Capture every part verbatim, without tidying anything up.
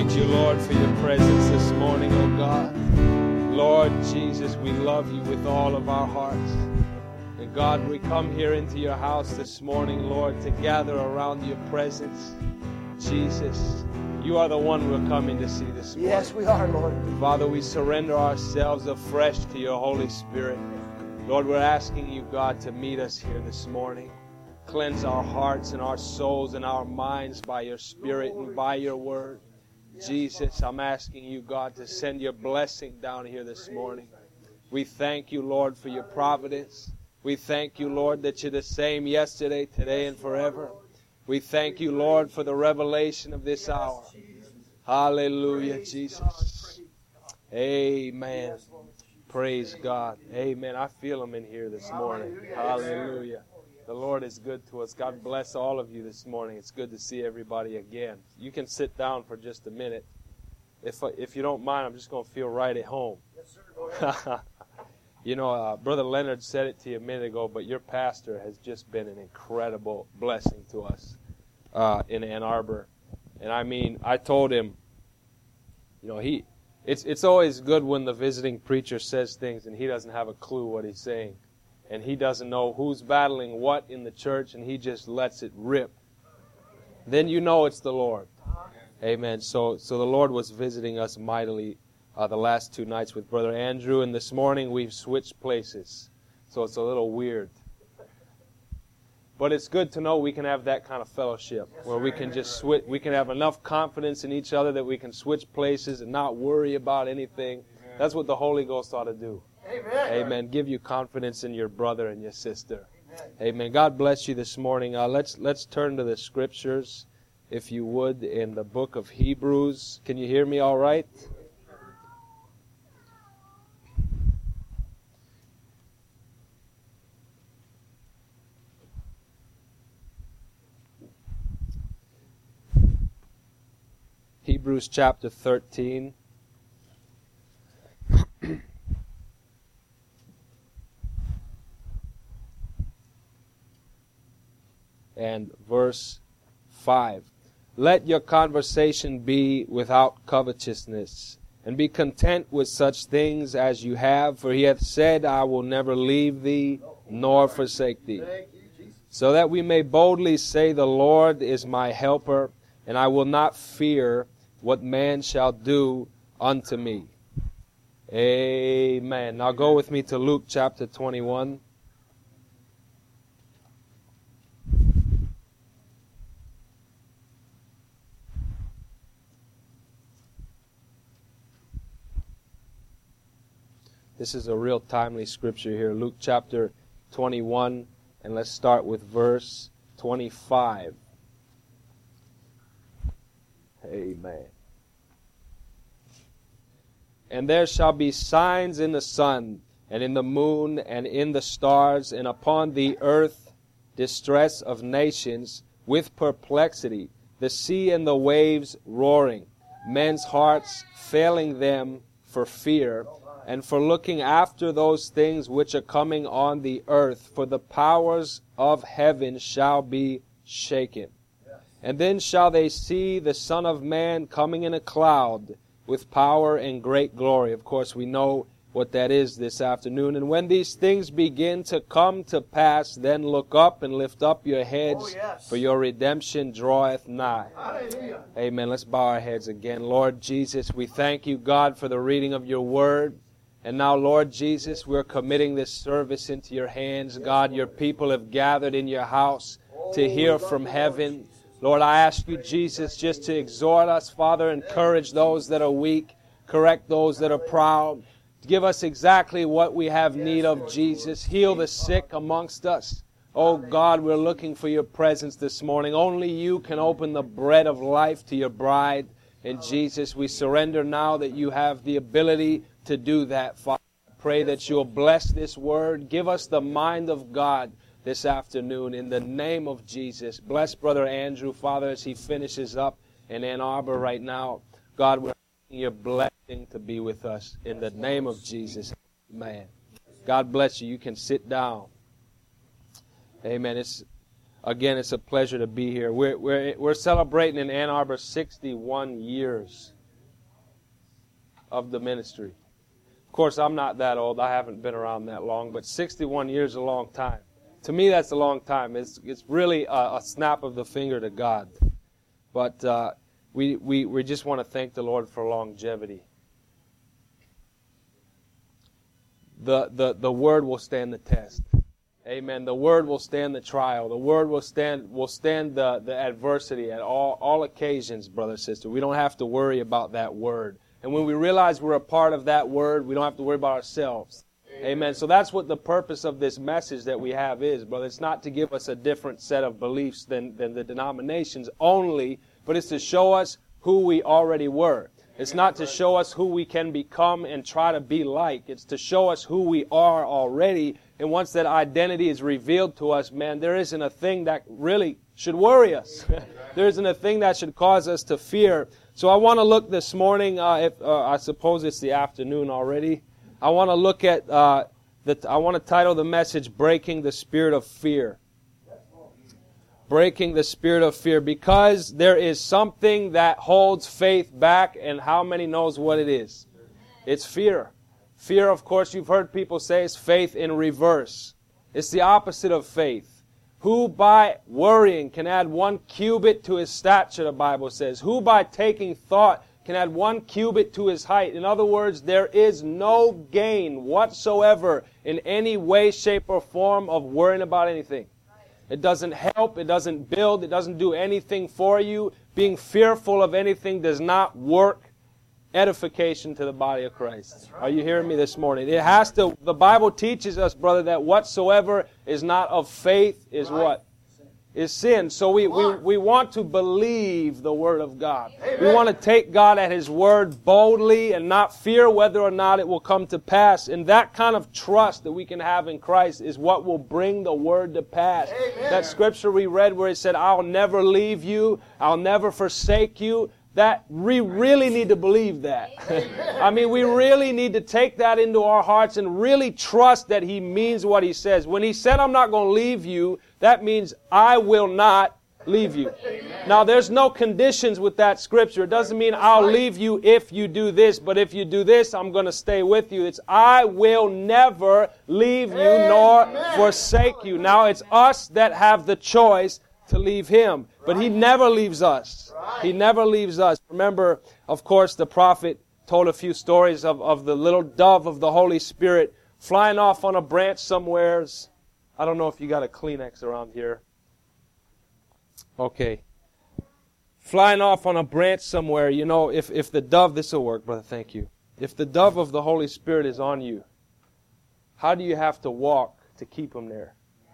praise you, Lord, for your presence this morning, oh God. Lord Jesus, we love you with all of our hearts. And God, we come here into your house this morning, Lord, to gather around your presence. Jesus, you are the one we're coming to see this morning. Yes, we are, Lord. Father, we surrender ourselves afresh to your Holy Spirit. Lord, we're asking you, God, to meet us here this morning. Cleanse our hearts and our souls and our minds by your Spirit and by your word. Jesus, I'm asking you, God, to send your blessing down here this morning. We thank you, Lord, for your providence. We thank you, Lord, that you're the same yesterday, today, and forever. We thank you, Lord, for the revelation of this hour. Hallelujah, Jesus. Amen. Praise God. Amen. I feel him in here this morning. Hallelujah. The Lord is good to us. God bless all of you this morning. It's good to see everybody again. You can sit down for just a minute. If if you don't mind, I'm just going to feel right at home. You know, uh, Brother Leonard said it to you a minute ago, but your pastor has just been an incredible blessing to us uh, in Ann Arbor. And I mean, I told him, you know, he it's it's always good when the visiting preacher says things and he doesn't have a clue what he's saying. And he doesn't know who's battling what in the church, and he just lets it rip. Then you know it's the Lord. Amen. So so the Lord was visiting us mightily uh, the last two nights with Brother Andrew, and this morning we've switched places. So it's a little weird. But it's good to know we can have that kind of fellowship where we can just switch. We can have enough confidence in each other that we can switch places and not worry about anything. That's what the Holy Ghost ought to do. Amen. Amen. Give you confidence in your brother and your sister. Amen. Amen. God bless you this morning. Uh, let's let's turn to the scriptures, if you would, in the book of Hebrews. Can you hear me all right? Hebrews chapter thirteen. And verse five. Let your conversation be without covetousness, and be content with such things as you have, for he hath said, I will never leave thee, nor forsake thee. So that we may boldly say, the Lord is my helper, and I will not fear what man shall do unto me. Amen. Now go with me to Luke chapter twenty-one. This is a real timely scripture here. Luke chapter twenty-one, and let's start with verse twenty-five. Amen. And there shall be signs in the sun, and in the moon, and in the stars, and upon the earth distress of nations with perplexity, the sea and the waves roaring, men's hearts failing them for fear, and for looking after those things which are coming on the earth, for the powers of heaven shall be shaken. And then shall they see the Son of Man coming in a cloud with power and great glory. Of course, we know what that is this afternoon. And when these things begin to come to pass, then look up and lift up your heads, oh, yes. For your redemption draweth nigh. Hallelujah. Amen. Let's bow our heads again. Lord Jesus, we thank you, God, for the reading of your word. And now, Lord Jesus, we're committing this service into your hands. God, your people have gathered in your house to hear from heaven. Lord, I ask you, Jesus, just to exhort us, Father, encourage those that are weak, correct those that are proud. Give us exactly what we have need of, Jesus. Heal the sick amongst us. Oh, God, we're looking for your presence this morning. Only you can open the bread of life to your bride. And Jesus, we surrender now that you have the ability to do that, Father. I pray that you'll bless this word. Give us the mind of God this afternoon in the name of Jesus. Bless Brother Andrew, Father, as he finishes up in Ann Arbor right now. God, we're asking your blessing to be with us in the name of Jesus. Amen. God bless you. You can sit down. Amen. It's again, it's a pleasure to be here. We're we're we're celebrating in Ann Arbor sixty-one years of the ministry. Of course, I'm not that old. I haven't been around that long, but sixty-one years is a long time. To me, that's a long time. It's it's really a, a snap of the finger to God. But uh, we, we, we just want to thank the Lord for longevity. The, the, the Word will stand the test. Amen. The Word will stand the trial. The Word will stand will stand the, the adversity at all, all occasions, brother, sister. We don't have to worry about that Word. And when we realize we're a part of that Word, we don't have to worry about ourselves. Amen. Amen. So that's what the purpose of this message that we have is, brother. It's not to give us a different set of beliefs than, than the denominations only, but it's to show us who we already were. It's not to show us who we can become and try to be like. It's to show us who we are already. And once that identity is revealed to us, man, there isn't a thing that really should worry us. There isn't a thing that should cause us to fear. So I want to look this morning, uh, if, uh, I suppose it's the afternoon already. I want to look at, uh, the, I want to title the message, Breaking the Spirit of Fear. Breaking the spirit of fear, because there is something that holds faith back, and how many knows what it is? It's fear. Fear, of course, you've heard people say, is faith in reverse. It's the opposite of faith. Who by worrying can add one cubit to his stature, the Bible says. Who by taking thought can add one cubit to his height. In other words, there is no gain whatsoever in any way, shape, or form of worrying about anything. It doesn't help. It doesn't build. It doesn't do anything for you. Being fearful of anything does not work edification to the body of Christ. Are you hearing me this morning? It has to. The Bible teaches us, brother, that whatsoever is not of faith is what? Is sin. So we, we, we want to believe the Word of God. Amen. We want to take God at His Word boldly and not fear whether or not it will come to pass. And that kind of trust that we can have in Christ is what will bring the Word to pass. Amen. That scripture we read where it said, I'll never leave you, I'll never forsake you. That we really need to believe that. I mean, we really need to take that into our hearts and really trust that He means what He says. When He said, I'm not going to leave you, that means I will not leave you. Now, there's no conditions with that scripture. It doesn't mean I'll leave you if you do this, but if you do this, I'm going to stay with you. It's I will never leave you nor forsake you. Now, it's us that have the choice to leave Him. But He never leaves us. He never leaves us. Remember, of course, the prophet told a few stories of, of the little dove of the Holy Spirit flying off on a branch somewheres. I don't know if you got a Kleenex around here. Okay. Flying off on a branch somewhere. You know, if, if the dove, this will work, brother, thank you. If the dove of the Holy Spirit is on you, how do you have to walk to keep Him there?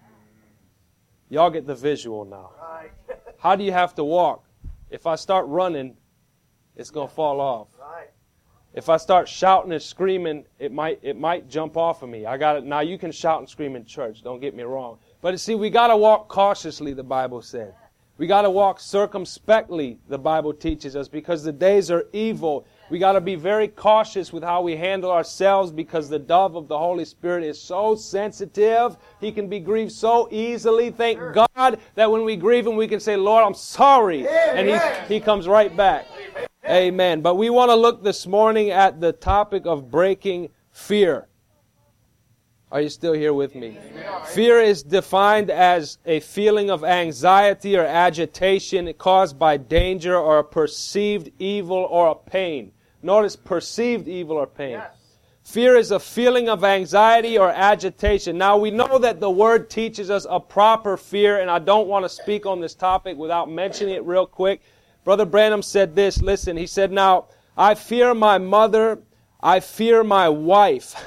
Y'all get the visual now. How do you have to walk? If I start running, it's going to fall off. If I start shouting and screaming, it might it might jump off of me. I got it. Now you can shout and scream in church. Don't get me wrong. But see, we got to walk cautiously, the Bible said. We got to walk circumspectly, the Bible teaches us, because the days are evil. We got to be very cautious with how we handle ourselves, because the dove of the Holy Spirit is so sensitive. He can be grieved so easily. Thank God that when we grieve Him, we can say, Lord, I'm sorry. And He, he comes right back. Amen. But we want to look this morning at the topic of breaking fear. Are you still here with me? Fear is defined as a feeling of anxiety or agitation caused by danger or a perceived evil or a pain. Notice perceived evil or pain. Fear is a feeling of anxiety or agitation. Now we know that the Word teaches us a proper fear, and I don't want to speak on this topic without mentioning it real quick. Brother Branham said this, listen, he said, now, I fear my mother, I fear my wife.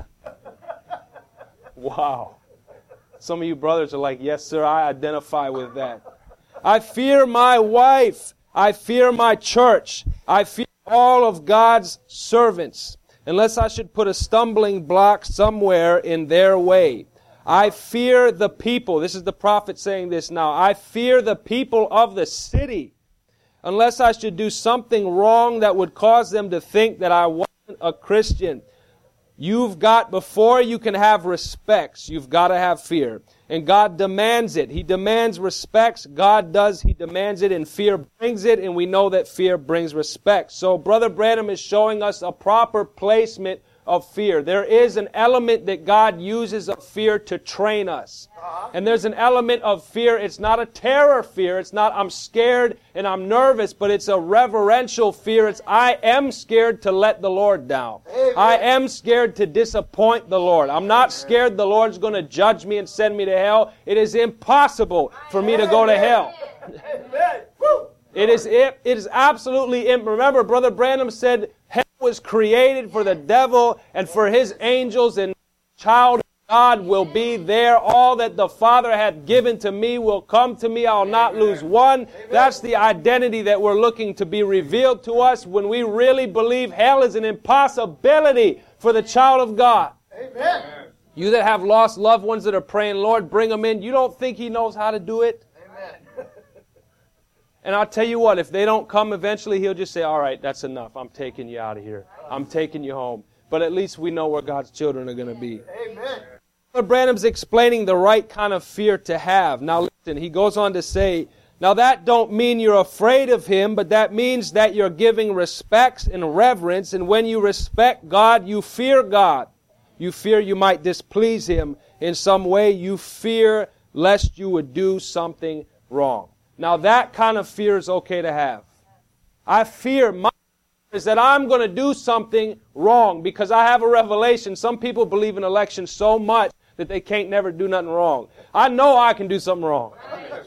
Wow. Some of you brothers are like, yes, sir, I identify with that. I fear my wife. I fear my church. I fear all of God's servants, unless I should put a stumbling block somewhere in their way. I fear the people. This is the prophet saying this now. I fear the people of the city, unless I should do something wrong that would cause them to think that I wasn't a Christian. You've got, before you can have respects, you've got to have fear. And God demands it. He demands respects. God does. He demands it, and fear brings it, and we know that fear brings respect. So Brother Branham is showing us a proper placement of fear. There is an element that God uses of fear to train us. And there's an element of fear. It's not a terror fear. It's not I'm scared and I'm nervous, but it's a reverential fear. It's I am scared to let the Lord down. Amen. I am scared to disappoint the Lord. I'm not scared the Lord's going to judge me and send me to hell. It is impossible for me to go to hell. It is, it is absolutely, remember Brother Branham said hell was created for the devil and for his angels, and child of God will be there. All that the Father hath given to me will come to me. I'll not lose one. That's the identity that we're looking to be revealed to us when we really believe hell is an impossibility for the child of God. Amen. You that have lost loved ones that are praying, Lord, bring them in. You don't think He knows how to do it? And I'll tell you what, if they don't come eventually, He'll just say, all right, that's enough. I'm taking you out of here. I'm taking you home. But at least we know where God's children are going to be. Amen. Brother Branham's explaining the right kind of fear to have. Now listen, he goes on to say, now that don't mean you're afraid of Him, but that means that you're giving respects and reverence. And when you respect God, you fear God. You fear you might displease Him in some way. You fear lest you would do something wrong. Now that kind of fear is okay to have. I fear my fear is that I'm going to do something wrong because I have a revelation. Some people believe in elections so much that they can't never do nothing wrong. I know I can do something wrong.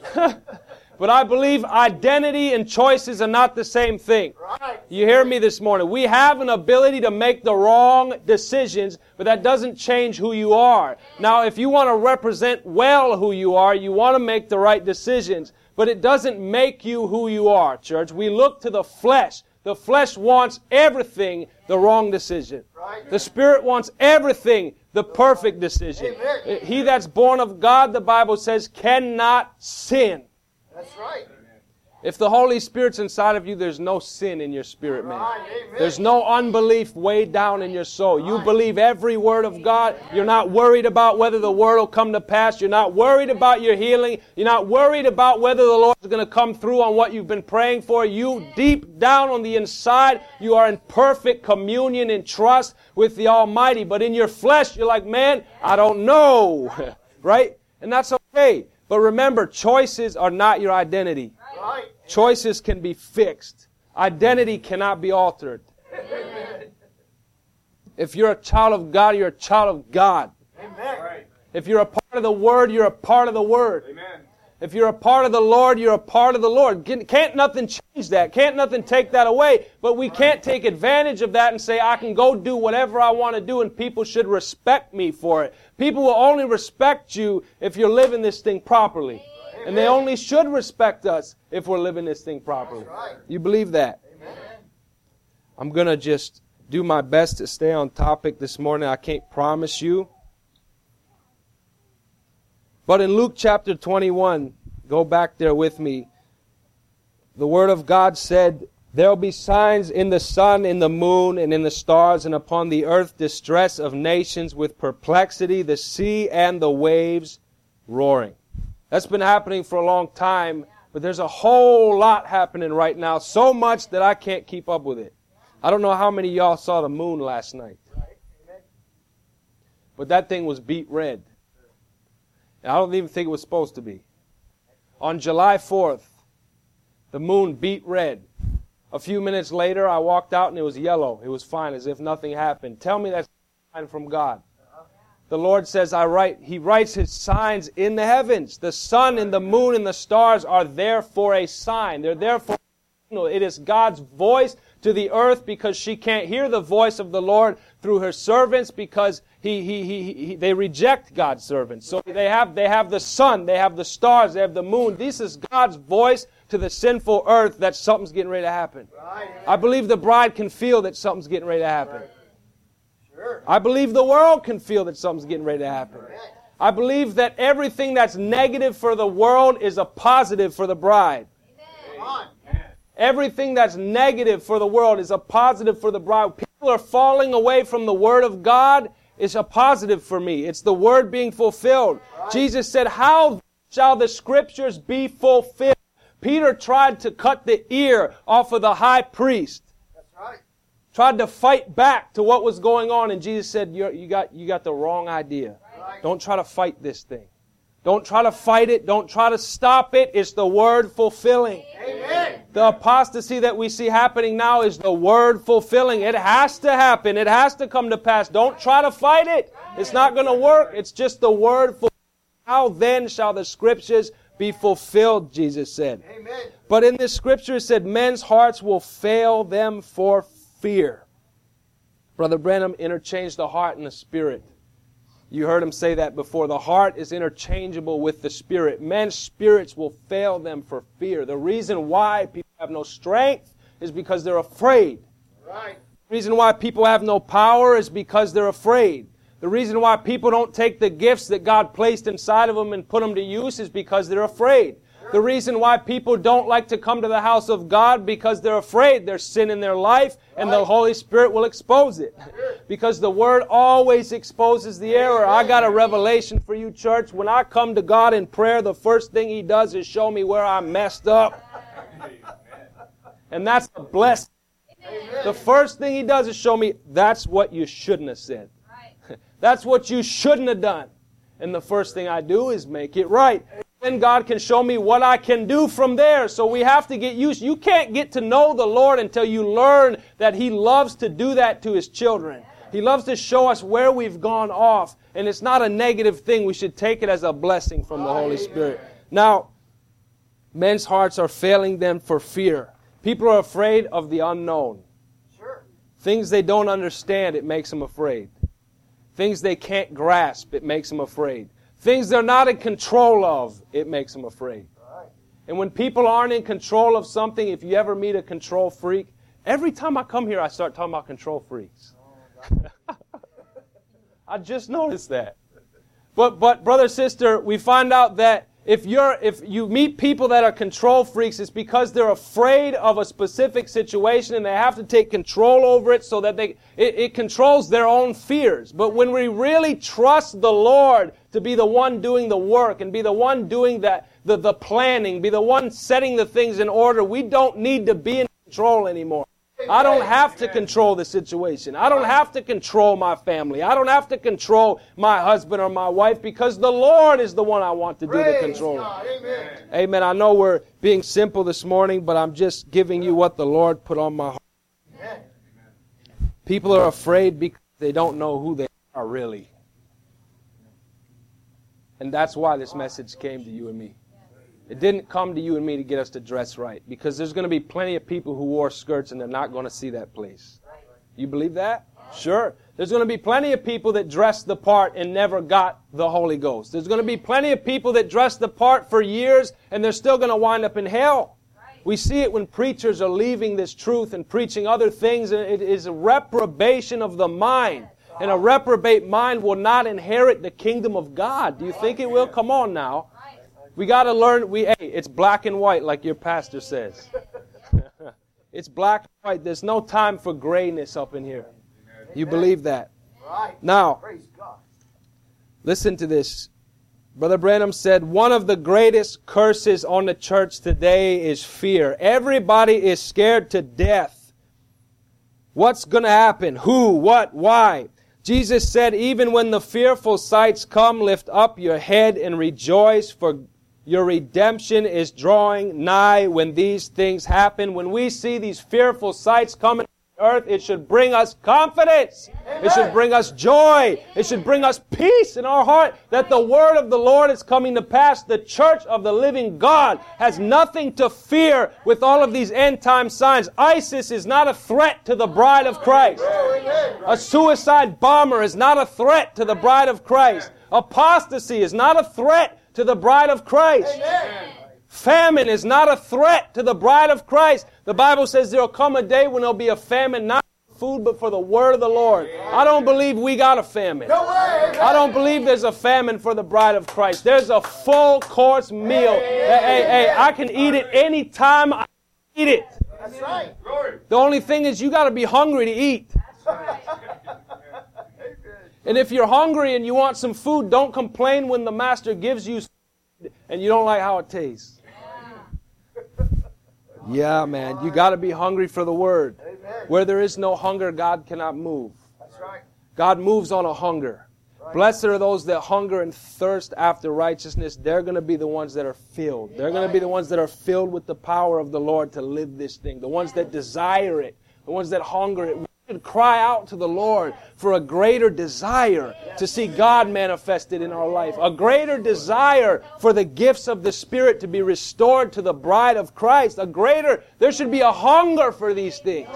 But I believe identity and choices are not the same thing. You hear me this morning. We have an ability to make the wrong decisions, but that doesn't change who you are. Now, if you want to represent well who you are, you want to make the right decisions. But it doesn't make you who you are, church. We look to the flesh. The flesh wants everything the wrong decision. The Spirit wants everything the perfect decision. He that's born of God, the Bible says, cannot sin. That's right. If the Holy Spirit's inside of you, there's no sin in your spirit, man. There's no unbelief way down in your soul. You believe every word of God. You're not worried about whether the word will come to pass. You're not worried about your healing. You're not worried about whether the Lord is going to come through on what you've been praying for. You, deep down on the inside, you are in perfect communion and trust with the Almighty. But in your flesh, you're like, man, I don't know. Right? And that's okay. But remember, choices are not your identity. Right. Choices can be fixed. Identity cannot be altered. Amen. If you're a child of God, you're a child of God. Amen. If you're a part of the Word, you're a part of the Word. Amen. If you're a part of the Lord, you're a part of the Lord. Can't nothing change that. Can't nothing take that away. But we can't take advantage of that and say, I can go do whatever I want to do and people should respect me for it. People will only respect you if you're living this thing properly. Amen. And they only should respect us if we're living this thing properly. Right. You believe that? Amen. I'm going to just do my best to stay on topic this morning. I can't promise you. But in Luke chapter twenty-one, go back there with me, the Word of God said, there will be signs in the sun, in the moon, and in the stars, and upon the earth distress of nations with perplexity, the sea and the waves roaring. That's been happening for a long time, but there's a whole lot happening right now, so much that I can't keep up with it. I don't know how many of y'all saw the moon last night, but that thing was beet red. I don't even think it was supposed to be. On July fourth, the moon beat red. A few minutes later, I walked out and it was yellow. It was fine, as if nothing happened. Tell me that's a sign from God. The Lord says, I write, He writes His signs in the heavens. The sun and the moon and the stars are there for a sign. They're there for a signal. It is God's voice to the earth because she can't hear the voice of the Lord through her servants because he, he, he, he, they reject God's servants. So they have, they have the sun, they have the stars, they have the moon. This is God's voice to the sinful earth that something's getting ready to happen. Right. I believe the bride can feel that something's getting ready to happen. Right. Sure. I believe the world can feel that something's getting ready to happen. Right. I believe that everything that's negative for the world is a positive for the bride. Amen. Everything that's negative for the world is a positive for the bride. People people are falling away from the Word of God, it's a positive for me. It's the Word being fulfilled. Right. Jesus said, how shall the Scriptures be fulfilled? Peter tried to cut the ear off of the high priest. That's right. Tried to fight back to what was going on. And Jesus said, You're, you got, you got the wrong idea. Right. Don't try to fight this thing. Don't try to fight it. Don't try to stop it. It's the Word fulfilling. Amen. The apostasy that we see happening now is the Word fulfilling. It has to happen. It has to come to pass. Don't try to fight it. It's not going to work. It's just the Word fulfilling. How then shall the Scriptures be fulfilled, Jesus said. Amen. But in this Scripture it said, men's hearts will fail them for fear. Brother Branham interchanged the heart and the spirit. You heard him say that before. The heart is interchangeable with the spirit. Men's spirits will fail them for fear. The reason why people have no strength is because they're afraid. Right. The reason why people have no power is because they're afraid. The reason why people don't take the gifts that God placed inside of them and put them to use is because they're afraid. The reason why people don't like to come to the house of God because they're afraid there's sin in their life and the Holy Spirit will expose it. Because the Word always exposes the error. I got a revelation for you, church. When I come to God in prayer, the first thing He does is show me where I messed up. And that's a blessing. The first thing He does is show me that's what you shouldn't have said. That's what you shouldn't have done. And the first thing I do is make it right. Then God can show me what I can do from there. So we have to get used. You can't get to know the Lord until you learn that He loves to do that to His children. He loves to show us where we've gone off. And it's not a negative thing. We should take it as a blessing from the Holy Spirit. Now, men's hearts are failing them for fear. People are afraid of the unknown. Things they don't understand, it makes them afraid. Things they can't grasp, it makes them afraid. Things they're not in control of, it makes them afraid. And when people aren't in control of something, if you ever meet a control freak, every time I come here, I start talking about control freaks. I just noticed that. But, but brother, sister, we find out that if you're, if you meet people that are control freaks, it's because they're afraid of a specific situation and they have to take control over it so that they, it, it controls their own fears. But when we really trust the Lord to be the one doing the work and be the one doing that, the, the planning, be the one setting the things in order, we don't need to be in control anymore. I don't have to control the situation. I don't have to control my family. I don't have to control my husband or my wife because the Lord is the one I want to do the controlling. Amen. Amen. I know we're being simple this morning, but I'm just giving you what the Lord put on my heart. Amen. People are afraid because they don't know who they are really. And that's why this message came to you and me. It didn't come to you and me to get us to dress right. Because there's going to be plenty of people who wore skirts and they're not going to see that place. You believe that? Sure. There's going to be plenty of people that dressed the part and never got the Holy Ghost. There's going to be plenty of people that dressed the part for years and they're still going to wind up in hell. We see it when preachers are leaving this truth and preaching other things. It is a reprobation of the mind. And a reprobate mind will not inherit the kingdom of God. Do you think it will? Come on now. We got to learn, we, hey, it's black and white like your pastor says. It's black and white. There's no time for grayness up in here. You believe that? Now, listen to this. Brother Branham said, one of the greatest curses on the church today is fear. Everybody is scared to death. What's going to happen? Who? What? Why? Jesus said, even when the fearful sights come, lift up your head and rejoice, for your redemption is drawing nigh. When these things happen, when we see these fearful sights coming to earth, it should bring us confidence. Amen. It should bring us joy. It should bring us peace in our heart that the word of the Lord is coming to pass. The church of the living God has nothing to fear with all of these end time signs. ISIS is not a threat to the bride of Christ. A suicide bomber is not a threat to the bride of Christ. Apostasy is not a threat to the bride of Christ. Amen. Famine is not a threat to the bride of Christ. The Bible says there will come a day when there will be a famine, not for food, but for the word of the Lord. I don't believe we got a famine. I don't believe there's a famine for the bride of Christ. There's a full course meal. Hey, hey, hey, I can eat it any time I eat it. That's right. The only thing is you got to be hungry to eat. And if you're hungry and you want some food, don't complain when the master gives you food and you don't like how it tastes. Yeah, man. You got to be hungry for the Word. Where there is no hunger, God cannot move. God moves on a hunger. Blessed are those that hunger and thirst after righteousness. They're going to be the ones that are filled. They're going to be the ones that are filled with the power of the Lord to live this thing. The ones that desire it. The ones that hunger it. We should cry out to the Lord for a greater desire to see God manifested in our life. A greater desire for the gifts of the Spirit to be restored to the bride of Christ. A greater, there should be a hunger for these things.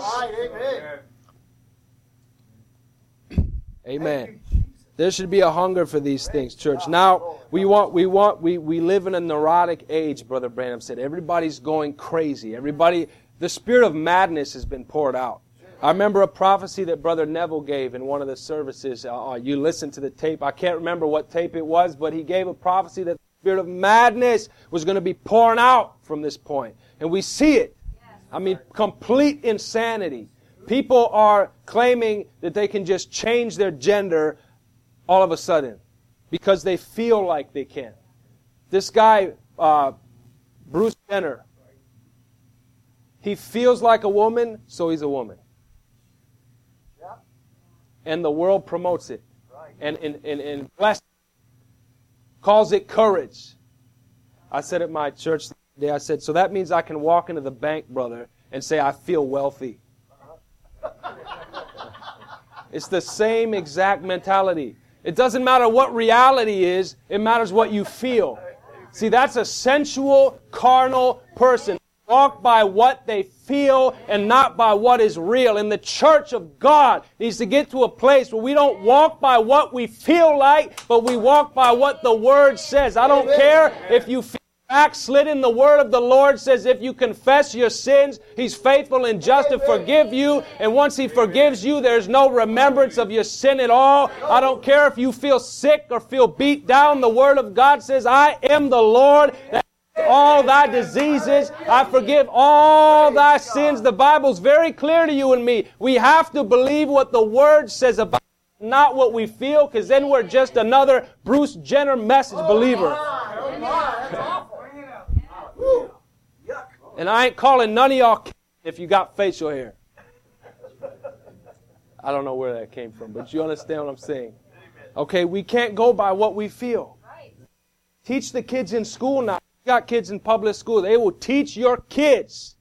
Amen. There should be a hunger for these things, church. Now, we want, we want, we, we live in a neurotic age, Brother Branham said. Everybody's going crazy. Everybody, the spirit of madness has been poured out. I remember a prophecy that Brother Neville gave in one of the services. Uh, you listened to the tape. I can't remember what tape it was, but he gave a prophecy that the spirit of madness was going to be pouring out from this point. And we see it. I mean, complete insanity. People are claiming that they can just change their gender all of a sudden because they feel like they can. This guy, uh, Bruce Jenner, he feels like a woman, so he's a woman. And the world promotes it and, and, and, and blesses it, calls it courage. I said at my church the other day, I said, so that means I can walk into the bank, brother, and say, I feel wealthy. It's the same exact mentality. It doesn't matter what reality is, it matters what you feel. See, that's a sensual, carnal person. Walk by what they feel and not by what is real. And the church of God needs to get to a place where we don't walk by what we feel like, but we walk by what the Word says. I don't care if you feel backslidden. The Word of the Lord says if you confess your sins, He's faithful and just to forgive you. And once He forgives you, there's no remembrance of your sin at all. I don't care if you feel sick or feel beat down. The Word of God says, I am the Lord that all thy diseases, I forgive all thy sins. The Bible's very clear to you and me. We have to believe what the Word says about it, not what we feel, because then we're just another Bruce Jenner message believer. And I ain't calling none of y'all if you got facial hair. I don't know where that came from, but you understand what I'm saying. Okay, we can't go by what we feel. Teach the kids in school now. You got kids in public school. They will teach your kids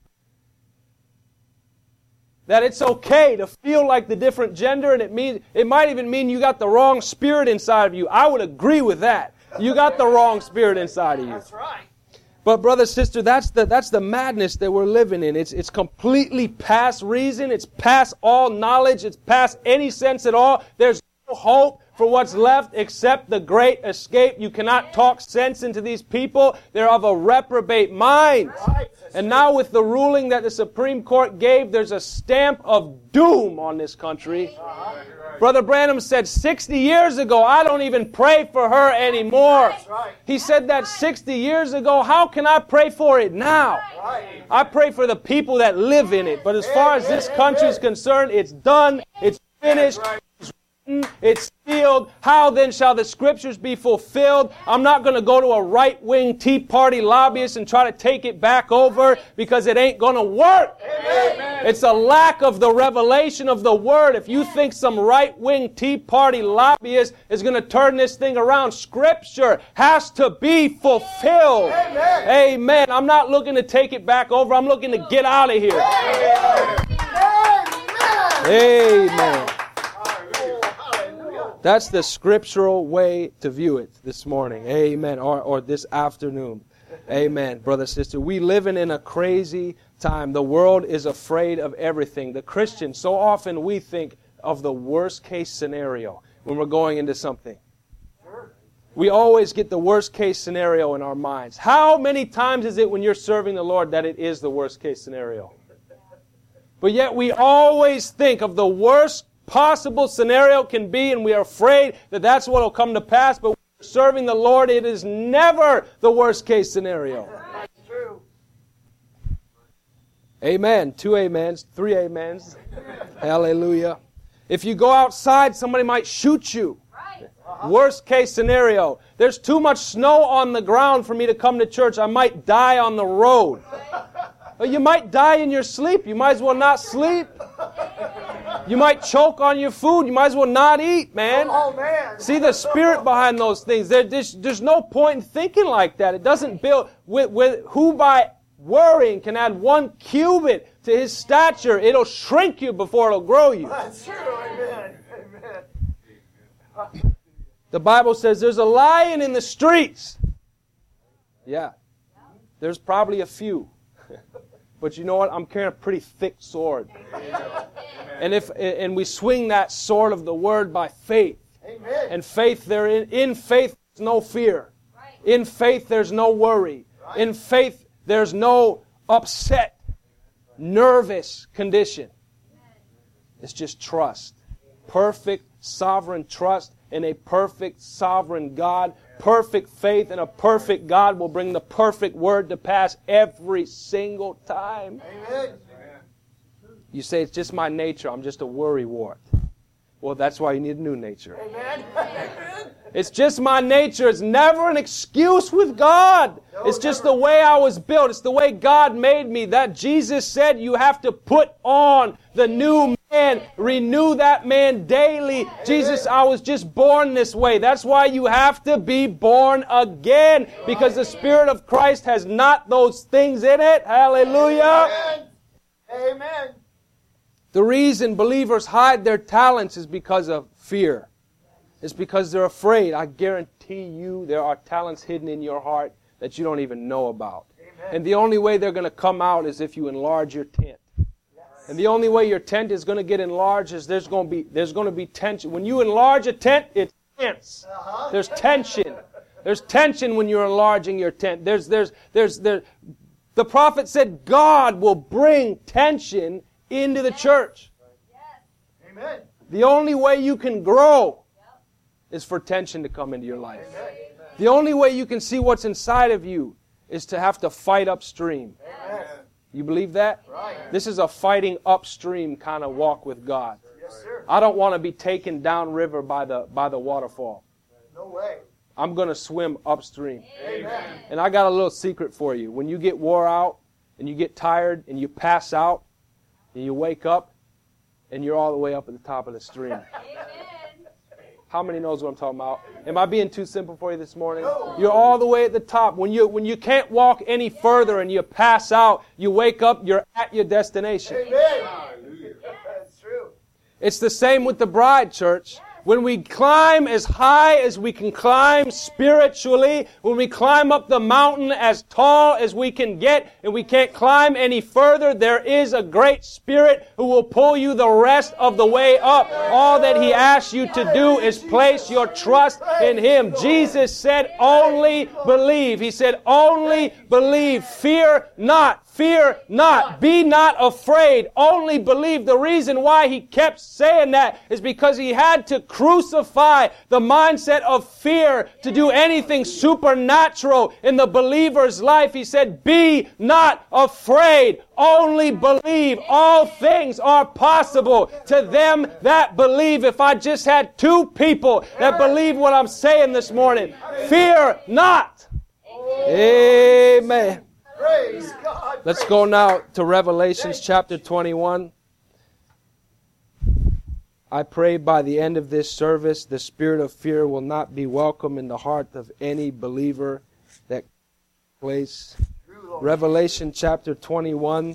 that it's okay to feel like the different gender, and it means it might even mean you got the wrong spirit inside of you. I would agree with that. You got the wrong spirit inside of you. That's right. But brother, sister, that's the that's the madness that we're living in. It's it's completely past reason. It's past all knowledge. It's past any sense at all. There's no hope for what's left except the great escape. You cannot talk sense into these people. They're of a reprobate mind. And now with the ruling that the Supreme Court gave, there's a stamp of doom on this country. Brother Branham said sixty years ago, I don't even pray for her anymore. He said that sixty years ago. How can I pray for it now? I pray for the people that live in it. But as far as this country is concerned, it's done. It's finished. It's sealed. How then shall the Scriptures be fulfilled? I'm not going to go to a right-wing Tea Party lobbyist and try to take it back over because it ain't going to work. Amen. It's a lack of the revelation of the Word. If you think some right-wing Tea Party lobbyist is going to turn this thing around, Scripture has to be fulfilled. Amen. Amen. I'm not looking to take it back over. I'm looking to get out of here. Amen. Amen. That's the scriptural way to view it this morning. Amen. Or, or this afternoon. Amen. Brother, sister. We living in a crazy time. The world is afraid of everything. The Christians, so often we think of the worst case scenario when we're going into something. We always get the worst case scenario in our minds. How many times is it when you're serving the Lord that it is the worst case scenario? But yet we always think of the worst possible scenario can be, and we are afraid that that's what will come to pass. But when we're serving the Lord, it is never the worst case scenario. That's true. Amen. Two amens, three amens. Hallelujah. If you go outside, somebody might shoot you. Right. Uh-huh. Worst case scenario. There's too much snow on the ground for me to come to church. I might die on the road. Well, you might die in your sleep. You might as well not sleep. You might choke on your food. You might as well not eat, man. Oh, man. See the spirit behind those things. There, there's, there's no point in thinking like that. It doesn't build with, with who by worrying can add one cubit to his stature. It'll shrink you before it'll grow you. That's true. Amen. Amen. The Bible says there's a lion in the streets. Yeah. There's probably a few. But you know what? I'm carrying a pretty thick sword. And if and we swing that sword of the word by faith. Amen. And faith therein, in faith there's no fear. In faith there's no worry. In faith there's no upset, nervous condition. It's just trust. Perfect sovereign trust in a perfect sovereign God. Perfect faith in a perfect God will bring the perfect word to pass every single time. Amen. You say, it's just my nature. I'm just a worrywart. Well, that's why you need a new nature. Amen. It's just my nature. It's never an excuse with God. No, it's just never. the way I was built. It's the way God made me. That Jesus said you have to put on the new man. Renew that man daily. Jesus, I was just born this way. That's why you have to be born again. Because the Spirit of Christ has not those things in it. Hallelujah. Amen. Amen. The reason believers hide their talents is because of fear. It's because they're afraid. I guarantee you there are talents hidden in your heart that you don't even know about. Amen. And the only way they're going to come out is if you enlarge your tent. Yes. And the only way your tent is going to get enlarged is there's going to be there's going to be tension. When you enlarge a tent, it's tense. Uh-huh. There's tension. There's tension when you're enlarging your tent. There's there's there's there. The prophet said God will bring tension into the church. Amen. The only way you can grow is for tension to come into your life. Amen. The only way you can see what's inside of you is to have to fight upstream. Amen. You believe that? Right. This is a fighting upstream kind of walk with God. Yes, sir. I don't want to be taken downriver by the by the waterfall. No way. I'm going to swim upstream. Amen. And I got a little secret for you. When you get wore out and you get tired and you pass out and you wake up and you're all the way up at the top of the stream. How many knows what I'm talking about? Am I being too simple for you this morning? No. You're all the way at the top. When you when you can't walk any further and you pass out, you wake up, you're at your destination. Amen. That's true. It's the same with the bride, church. When we climb as high as we can climb spiritually, when we climb up the mountain as tall as we can get, and we can't climb any further, there is a great Spirit who will pull you the rest of the way up. All that He asks you to do is place your trust in Him. Jesus said, only believe. He said, only believe. Fear not. Fear not. Be not afraid. Only believe. The reason why He kept saying that is because He had to crucify the mindset of fear to do anything supernatural in the believer's life. He said, be not afraid. Only believe. All things are possible to them that believe. If I just had two people that believe what I'm saying this morning, fear not. Amen. Praise God. Let's go now to Revelations chapter twenty-one. I pray by the end of this service, the spirit of fear will not be welcome in the heart of any believer that place. Revelation chapter twenty-one.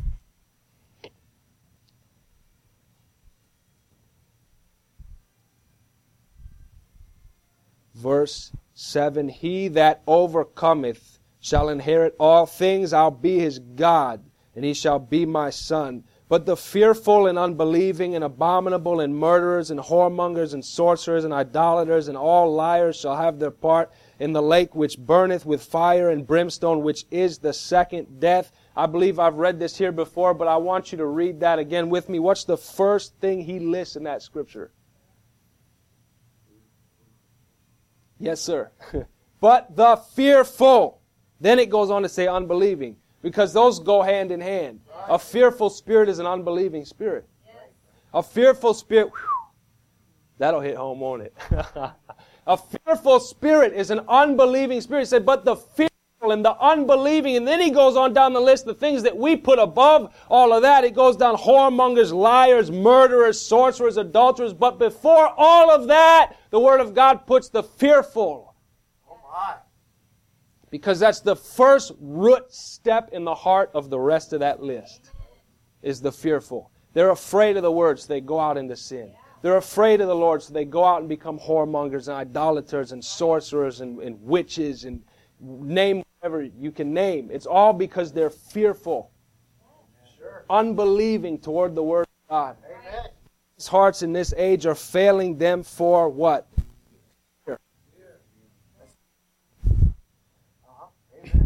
Verse seven. He that overcometh shall inherit all things. I'll be his God, and he shall be my son. But the fearful and unbelieving and abominable and murderers and whoremongers and sorcerers and idolaters and all liars shall have their part in the lake which burneth with fire and brimstone, which is the second death. I believe I've read this here before, but I want you to read that again with me. What's the first thing he lists in that scripture? Yes, sir. But the fearful. Then it goes on to say unbelieving, because those go hand in hand. A fearful spirit is an unbelieving spirit. A fearful spirit, whew, that'll hit home, won't it? A fearful spirit is an unbelieving spirit. He said, but the fearful and the unbelieving, and then he goes on down the list, the things that we put above all of that. It goes down whoremongers, liars, murderers, sorcerers, adulterers. But before all of that, the Word of God puts the fearful. Oh my. Because that's the first root step in the heart of the rest of that list, is the fearful. They're afraid of the Word, so they go out into sin. They're afraid of the Lord, so they go out and become whoremongers and idolaters and sorcerers and, and witches and name whatever you can name. It's all because they're fearful, Sure. unbelieving toward the Word of God. Amen. His hearts in this age are failing them for what? Fear. Uh-huh. Amen.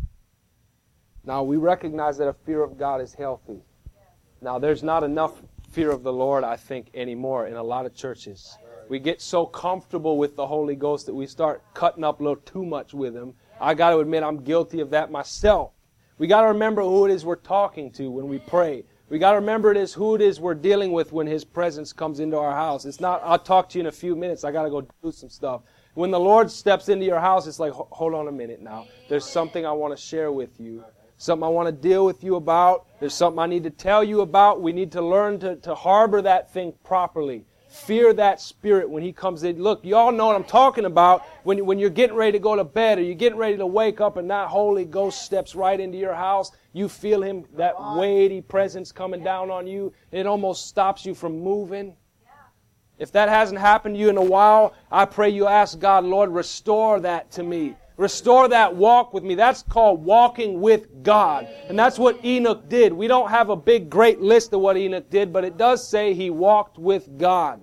Now, we recognize that a fear of God is healthy. Now, there's not enough fear of the Lord, I think, anymore in a lot of churches. We get so comfortable with the Holy Ghost that we start cutting up a little too much with Him. I got to admit, I'm guilty of that myself. We got to remember who it is we're talking to when we pray. We got to remember it is who it is we're dealing with when His presence comes into our house. It's not, I'll talk to you in a few minutes. I got to go do some stuff. When the Lord steps into your house, it's like, hold on a minute now. There's something I want to share with you. Something I want to deal with you about. There's something I need to tell you about. We need to learn to, to harbor that thing properly. Fear that spirit when he comes in. Look, you all know what I'm talking about. When, when you're getting ready to go to bed or you're getting ready to wake up and that Holy Ghost steps right into your house, you feel him, that weighty presence coming down on you. It almost stops you from moving. If that hasn't happened to you in a while, I pray you ask God, Lord, restore that to me. Restore that walk with me. That's called walking with God. And that's what Enoch did. We don't have a big, great list of what Enoch did, but it does say he walked with God.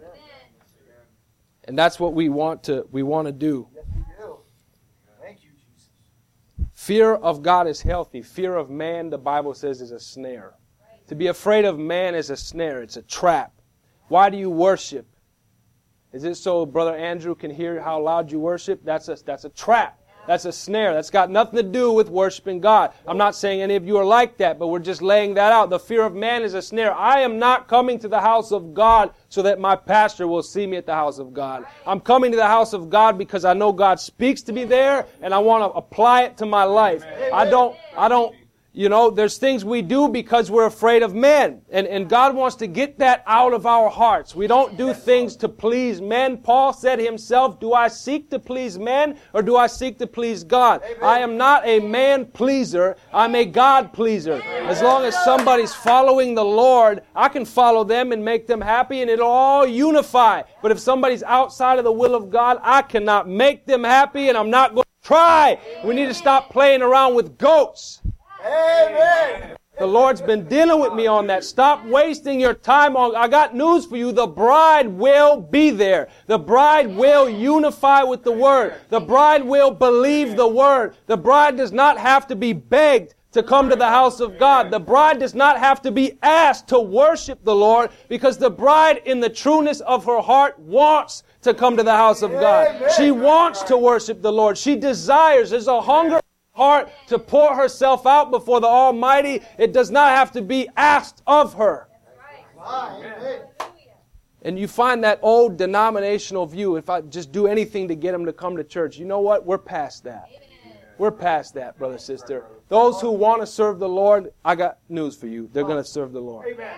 And that's what we want to, we want to do. Yes, we do. Thank you, Jesus. Fear of God is healthy. Fear of man, the Bible says, is a snare. To be afraid of man is a snare. It's a trap. Why do you worship? Is it so Brother Andrew can hear how loud you worship? That's a, that's a trap. That's a snare. That's got nothing to do with worshiping God. I'm not saying any of you are like that, but we're just laying that out. The fear of man is a snare. I am not coming to the house of God so that my pastor will see me at the house of God. I'm coming to the house of God because I know God speaks to me there, and I want to apply it to my life. I don't, I don't, you know, there's things we do because we're afraid of men. And, and God wants to get that out of our hearts. We don't do things to please men. Paul said himself, do I seek to please men or do I seek to please God? Amen. I am not a man pleaser. I'm a God pleaser. As long as somebody's following the Lord, I can follow them and make them happy and it'll all unify. But if somebody's outside of the will of God, I cannot make them happy and I'm not going to try. We need to stop playing around with goats. Amen. The Lord's been dealing with me on that. Stop wasting your time on... I got news for you. The bride will be there. The bride will unify with the Word. The bride will believe the Word. The bride does not have to be begged to come to the house of God. The bride does not have to be asked to worship the Lord because the bride in the trueness of her heart wants to come to the house of God. She wants to worship the Lord. She desires. There's a hunger heart to pour herself out before the Almighty. It does not have to be asked of her. Amen. And you find that old denominational view, if I just do anything to get them to come to church, you know what? We're past that. We're past that, brother, sister. Those who want to serve the Lord, I got news for you. They're going to serve the Lord. Amen.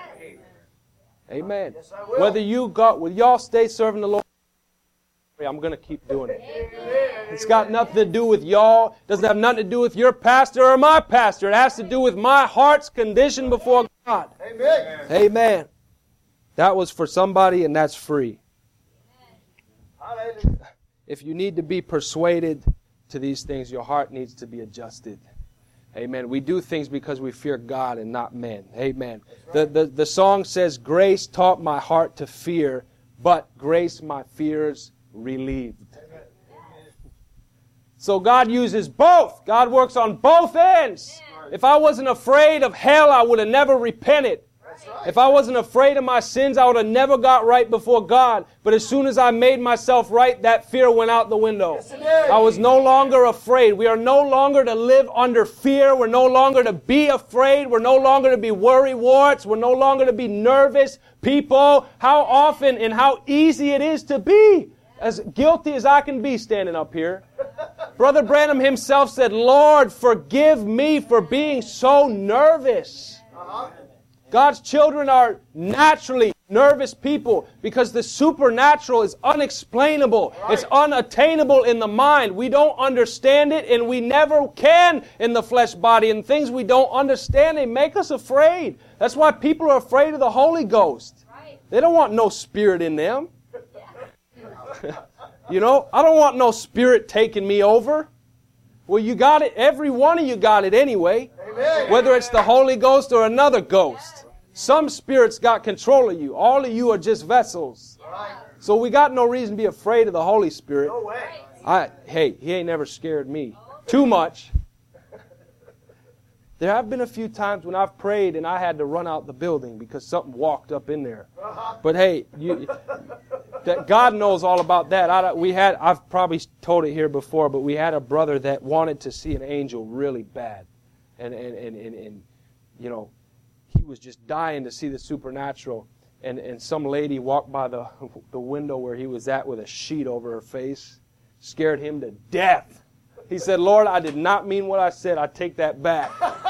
Amen. Yes, I will. Whether you got, will y'all stay serving the Lord? I'm going to keep doing it. It's got nothing to do with y'all. It doesn't have nothing to do with your pastor or my pastor. It has to do with my heart's condition before God. Amen. Amen. That was for somebody and that's free. Hallelujah. If you need to be persuaded to these things, your heart needs to be adjusted. Amen. We do things because we fear God and not men. Amen. The, the, the song says, grace taught my heart to fear, but grace my fears relieved. So God uses both. God works on both ends. If I wasn't afraid of hell, I would have never repented. If I wasn't afraid of my sins, I would have never got right before God. But as soon as I made myself right, that fear went out the window. I was no longer afraid. We are no longer to live under fear. We're no longer to be afraid. We're no longer to be worry-warts. We're no longer to be nervous people. How often and how easy it is to be as guilty as I can be standing up here. Brother Branham himself said, Lord, forgive me for being so nervous. Uh-huh. God's children are naturally nervous people because the supernatural is unexplainable. Right. It's unattainable in the mind. We don't understand it, and we never can in the flesh body. And things we don't understand, they make us afraid. That's why people are afraid of the Holy Ghost. Right. They don't want no spirit in them. You know, I don't want no spirit taking me over. Well, you got it. Every one of you got it anyway. Amen. Whether it's the Holy Ghost or another ghost. Some spirits got control of you. All of you are just vessels. Right. So we got no reason to be afraid of the Holy Spirit. No way. I, hey, He ain't never scared me. Too much. There have been a few times when I've prayed and I had to run out the building because something walked up in there. Uh-huh. But hey, you, that God knows all about that. I, we had, I've probably told it here before, but we had a brother that wanted to see an angel really bad. And, and, and, and, and you know, he was just dying to see the supernatural. And, and some lady walked by the, the window where he was at with a sheet over her face. Scared him to death. He said, Lord, I did not mean what I said. I take that back.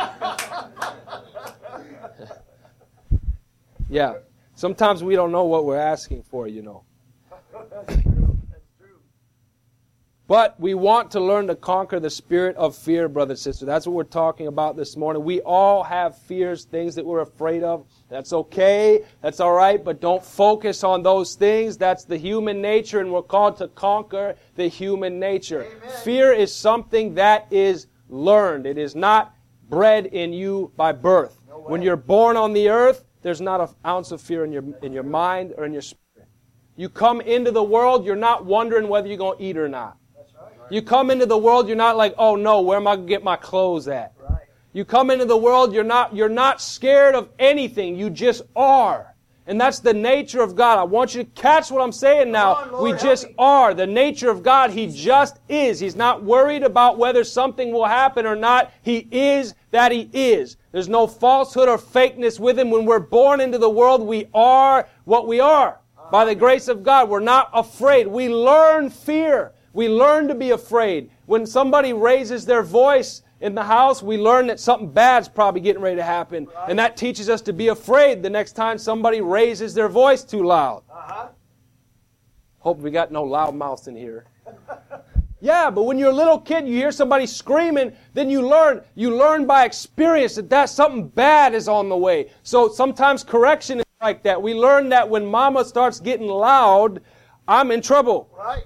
Yeah. Sometimes we don't know what we're asking for, you know. That's true. That's true. But we want to learn to conquer the spirit of fear, brother and sister. That's what we're talking about this morning. We all have fears, things that we're afraid of. That's okay. That's all right. But don't focus on those things. That's the human nature, and we're called to conquer the human nature. Amen. Fear is something that is learned. It is not bred in you by birth. No way. When you're born on the earth, there's not an ounce of fear in your in your mind or in your spirit. You come into the world, you're not wondering whether you're going to eat or not. That's right. You come into the world, you're not like, oh no, where am I going to get my clothes at? Right. You come into the world, you're not, you're not scared of anything. You just are. And that's the nature of God. I want you to catch what I'm saying now. Come on, Lord, we help just me. are. The nature of God, He just is. He's not worried about whether something will happen or not. He is that He is. There's no falsehood or fakeness with Him. When we're born into the world, we are what we are. By the grace of God, we're not afraid. We learn fear. We learn to be afraid. When somebody raises their voice in the house, we learn that something bad's probably getting ready to happen. Right. And that teaches us to be afraid the next time somebody raises their voice too loud. Uh-huh. Hope we got no loud mouths in here. Yeah, but when you're a little kid, you hear somebody screaming, then you learn. You learn by experience that that something bad is on the way. So sometimes correction is like that. We learn that when mama starts getting loud, I'm in trouble. Right.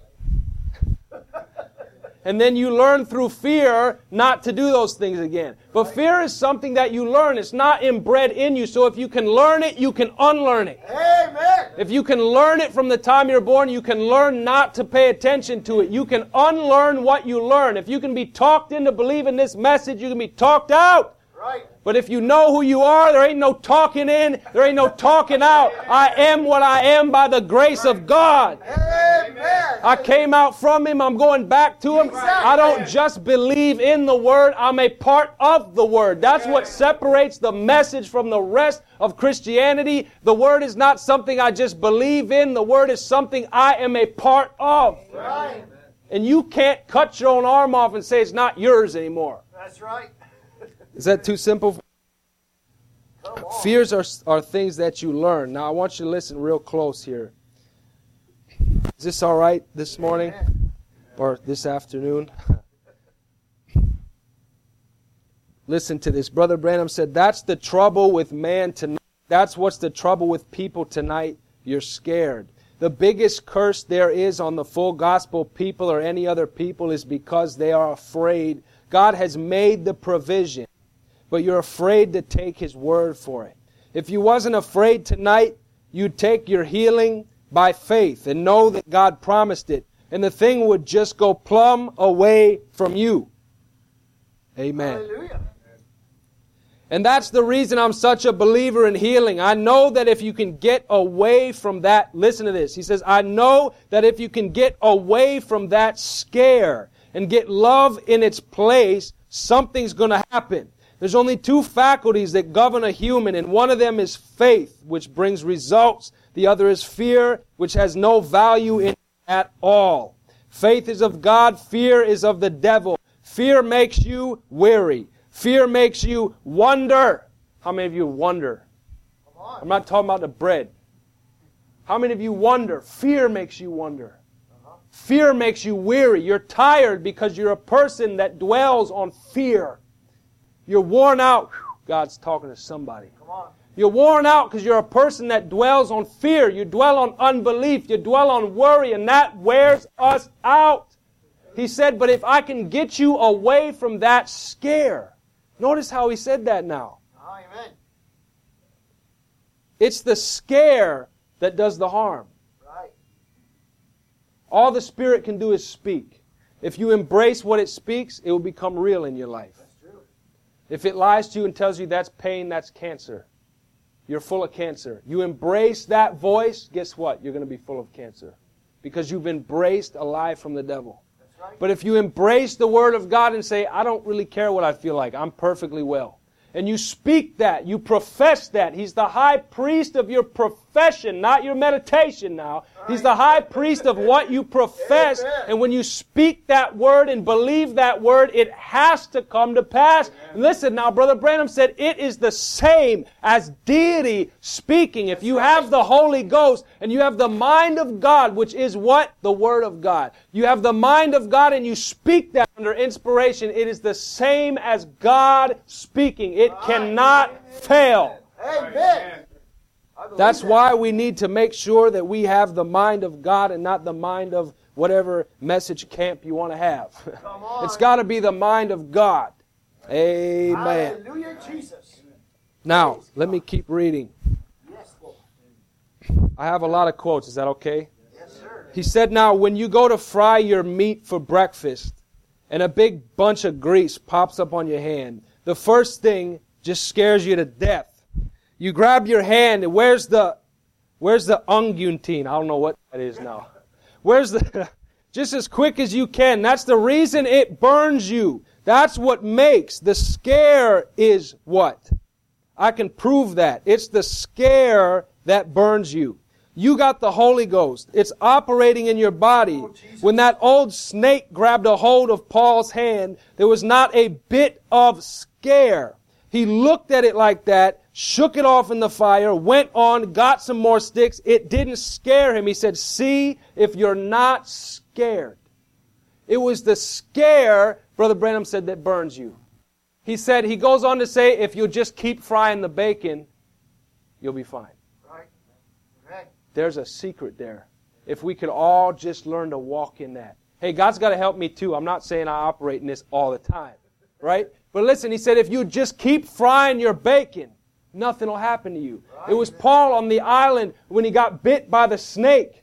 And then you learn through fear not to do those things again. But fear is something that you learn. It's not inbred in you. So if you can learn it, you can unlearn it. Amen. If you can learn it from the time you're born, you can learn not to pay attention to it. You can unlearn what you learn. If you can be talked into believing this message, you can be talked out. Right. But if you know who you are, there ain't no talking in, there ain't no talking out. I am what I am by the grace of God. Amen. I came out from Him. I'm going back to Him. Exactly. I don't just believe in the Word. I'm a part of the Word. That's what separates the message from the rest of Christianity. The Word is not something I just believe in. The Word is something I am a part of. Right. And you can't cut your own arm off and say it's not yours anymore. That's right. Is that too simple? Come on. Fears are, are things that you learn. Now, I want you to listen real close here. Is this all right this morning or this afternoon? Listen to this. Brother Branham said, that's the trouble with man tonight. That's what's the trouble with people tonight. You're scared. The biggest curse there is on the full gospel people or any other people is because they are afraid. God has made the provision, but you're afraid to take His word for it. If you wasn't afraid tonight, you'd take your healing by faith and know that God promised it, and the thing would just go plumb away from you. Amen. Hallelujah. And that's the reason I'm such a believer in healing. I know that if you can get away from that, listen to this. He says, I know that if you can get away from that scare and get love in its place, something's going to happen. There's only two faculties that govern a human, and one of them is faith, which brings results. The other is fear, which has no value in it at all. Faith is of God. Fear is of the devil. Fear makes you weary. Fear makes you wonder. How many of you wonder? I'm not talking about the bread. How many of you wonder? Fear makes you wonder. Fear makes you weary. You're tired because you're a person that dwells on fear. You're worn out. God's talking to somebody. You're worn out because you're a person that dwells on fear. You dwell on unbelief. You dwell on worry, and that wears us out. He said, but if I can get you away from that scare. Notice how he said that now. Amen. It's the scare that does the harm. Right. All the Spirit can do is speak. If you embrace what it speaks, it will become real in your life. That's true. If it lies to you and tells you that's pain, that's cancer. You're full of cancer. You embrace that voice, guess what? You're going to be full of cancer. Because you've embraced a lie from the devil. Right. But if you embrace the Word of God and say, I don't really care what I feel like, I'm perfectly well. And you speak that, you profess that. He's the high priest of your profession, not your meditation now. He's the high priest of what you profess. Amen. And when you speak that word and believe that word, it has to come to pass. And listen, now, Brother Branham said it is the same as deity speaking. If you have the Holy Ghost and you have the mind of God, which is what? The Word of God. You have the mind of God and you speak that under inspiration. It is the same as God speaking. It cannot fail. Amen. I believe That's that. why we need to make sure that we have the mind of God and not the mind of whatever message camp you want to have. Come on. It's got to be the mind of God. Amen. Hallelujah, Jesus. Now, let me keep reading. Yes, Lord. I have a lot of quotes. Is that okay? Yes, sir. He said, now, when you go to fry your meat for breakfast and a big bunch of grease pops up on your hand, the first thing just scares you to death. You grab your hand and where's the, where's the unguentine? I don't know what that is now. Where's the, just as quick as you can. That's the reason it burns you. That's what makes. The scare is what? I can prove that. It's the scare that burns you. You got the Holy Ghost. It's operating in your body. When that old snake grabbed a hold of Paul's hand, there was not a bit of scare. He looked at it like that, shook it off in the fire, went on, got some more sticks. It didn't scare him. He said, see if you're not scared. It was the scare, Brother Branham said, that burns you. He said, he goes on to say, if you'll just keep frying the bacon, you'll be fine. Right. Amen. There's a secret there. If we could all just learn to walk in that. Hey, God's got to help me too. I'm not saying I operate in this all the time. Right? But listen, he said, if you just keep frying your bacon, nothing will happen to you. Right. It was Paul on the island when he got bit by the snake.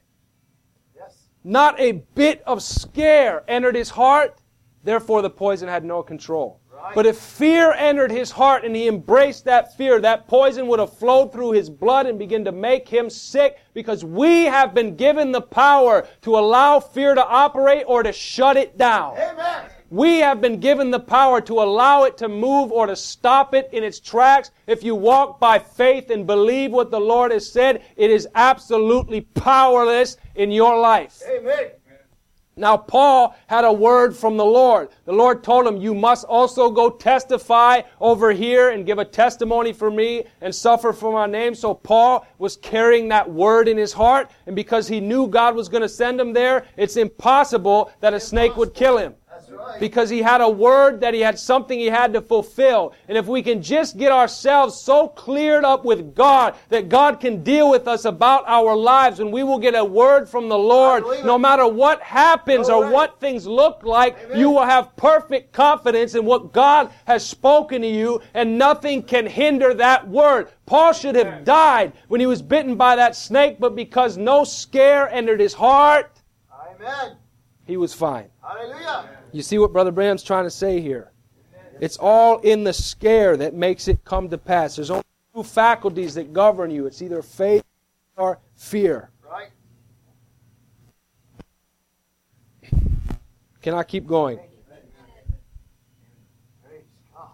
Yes. Not a bit of scare entered his heart. Therefore, the poison had no control. Right. But if fear entered his heart and he embraced that fear, that poison would have flowed through his blood and begin to make him sick, because we have been given the power to allow fear to operate or to shut it down. Amen. We have been given the power to allow it to move or to stop it in its tracks. If you walk by faith and believe what the Lord has said, it is absolutely powerless in your life. Amen. Now, Paul had a word from the Lord. The Lord told him, you must also go testify over here and give a testimony for me and suffer for my name. So Paul was carrying that word in his heart, and because he knew God was going to send him there, it's impossible that a snake would kill him. That's right. Because he had a word that he had something he had to fulfill. And if we can just get ourselves so cleared up with God that God can deal with us about our lives, and we will get a word from the Lord, no matter what happens or what things look like, Amen. You will have perfect confidence in what God has spoken to you, and nothing can hinder that word. Paul should have died when he was bitten by that snake, but because no scare entered his heart, Amen. he was fine. Hallelujah. You see what Brother Branham's trying to say here? It's all in the scare that makes it come to pass. There's only two faculties that govern you. It's either faith or fear. Right. Can I keep going? Praise God.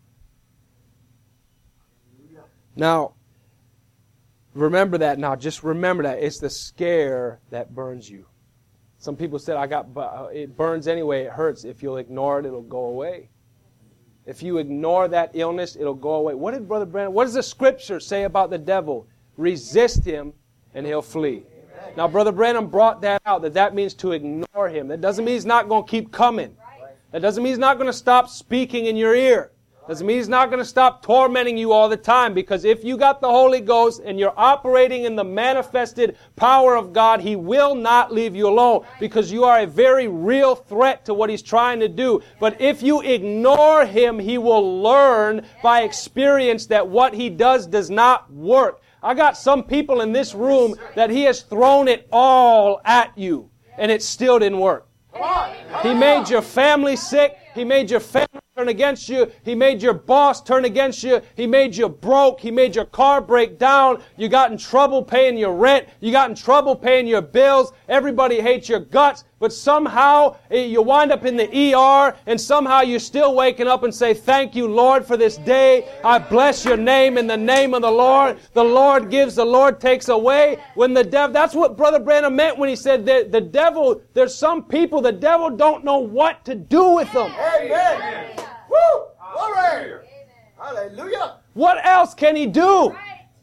Hallelujah. Now, remember that now. Just remember that. It's the scare that burns you. Some people said, I got, bu- it burns anyway, it hurts. If you'll ignore it, it'll go away. If you ignore that illness, it'll go away. What did Brother Brandon, what does the Scripture say about the devil? Resist him and he'll flee. Now, Brother Branham brought that out, that that means to ignore him. That doesn't mean he's not going to keep coming. That doesn't mean he's not going to stop speaking in your ear. Doesn't mean he's not going to stop tormenting you all the time, because if you got the Holy Ghost and you're operating in the manifested power of God, He will not leave you alone, because you are a very real threat to what He's trying to do. But if you ignore Him, He will learn by experience that what He does does not work. I got some people in this room that He has thrown it all at you, and it still didn't work. He made your family sick. He made your family turn against you. He made your boss turn against you. He made you broke. He made your car break down. You got in trouble paying your rent. You got in trouble paying your bills. Everybody hates your guts. But somehow you wind up in the E R, and somehow you're still waking up and say, thank you, Lord, for this day. I bless your name in the name of the Lord. The Lord gives, the Lord takes away. When the devil, that's what Brother Branham meant when he said that the devil, there's some people, the devil don't know what to do with them. Amen. Woo! Glory! Hallelujah! What else can he do?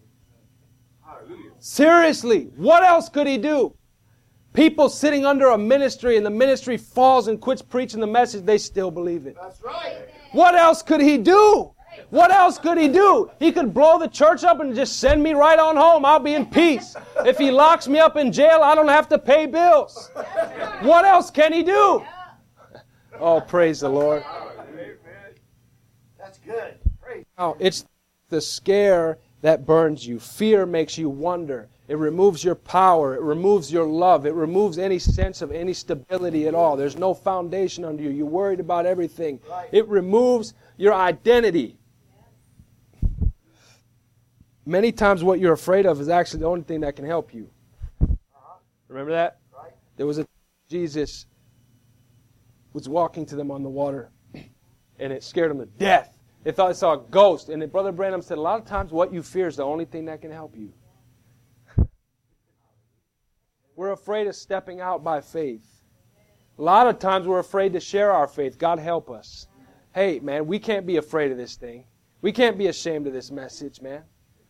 Seriously, what else could he do? People sitting under a ministry and the ministry falls and quits preaching the message, they still believe it. That's right. What else could he do? What else could he do? He could blow the church up and just send me right on home. I'll be in peace. If he locks me up in jail, I don't have to pay bills. What else can he do? Oh, praise the Lord. That's good. Praise. Now, it's the scare that burns you. Fear makes you wonder. It removes your power. It removes your love. It removes any sense of any stability at all. There's no foundation under you. You're worried about everything. Right. It removes your identity. Many times what you're afraid of is actually the only thing that can help you. Uh-huh. Remember that? Right. There was a Jesus was walking to them on the water, and it scared them to death. They thought they saw a ghost. And Brother Branham said, a lot of times what you fear is the only thing that can help you. We're afraid of stepping out by faith. A lot of times we're afraid to share our faith. God help us. Hey, man, we can't be afraid of this thing. We can't be ashamed of this message, man.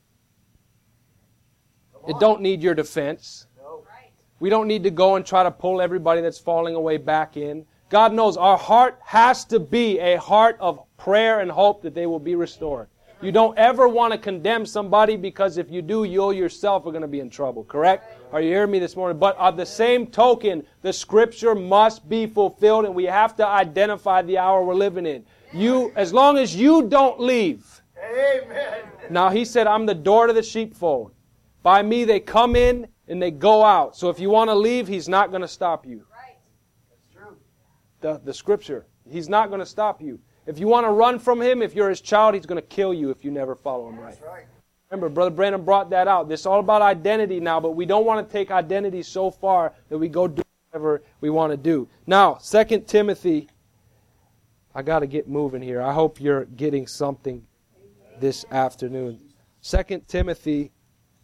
It don't need your defense. No. We don't need to go and try to pull everybody that's falling away back in. God knows our heart has to be a heart of prayer and hope that they will be restored. You don't ever want to condemn somebody, because if you do, you yourself are going to be in trouble. Correct? Are you hearing me this morning? But on the same token, the Scripture must be fulfilled, and we have to identify the hour we're living in. You, as long as you don't leave. Amen. Now, He said, I'm the door to the sheepfold. By me they come in and they go out. So if you want to leave, He's not going to stop you. That's true. The, the Scripture. He's not going to stop you. If you want to run from Him, if you're His child, He's going to kill you if you never follow Him right. That's right. Remember, Brother Branham brought that out. This is all about identity now, but we don't want to take identity so far that we go do whatever we want to do. Now, Second Timothy, I got to get moving here. I hope you're getting something this afternoon. Second Timothy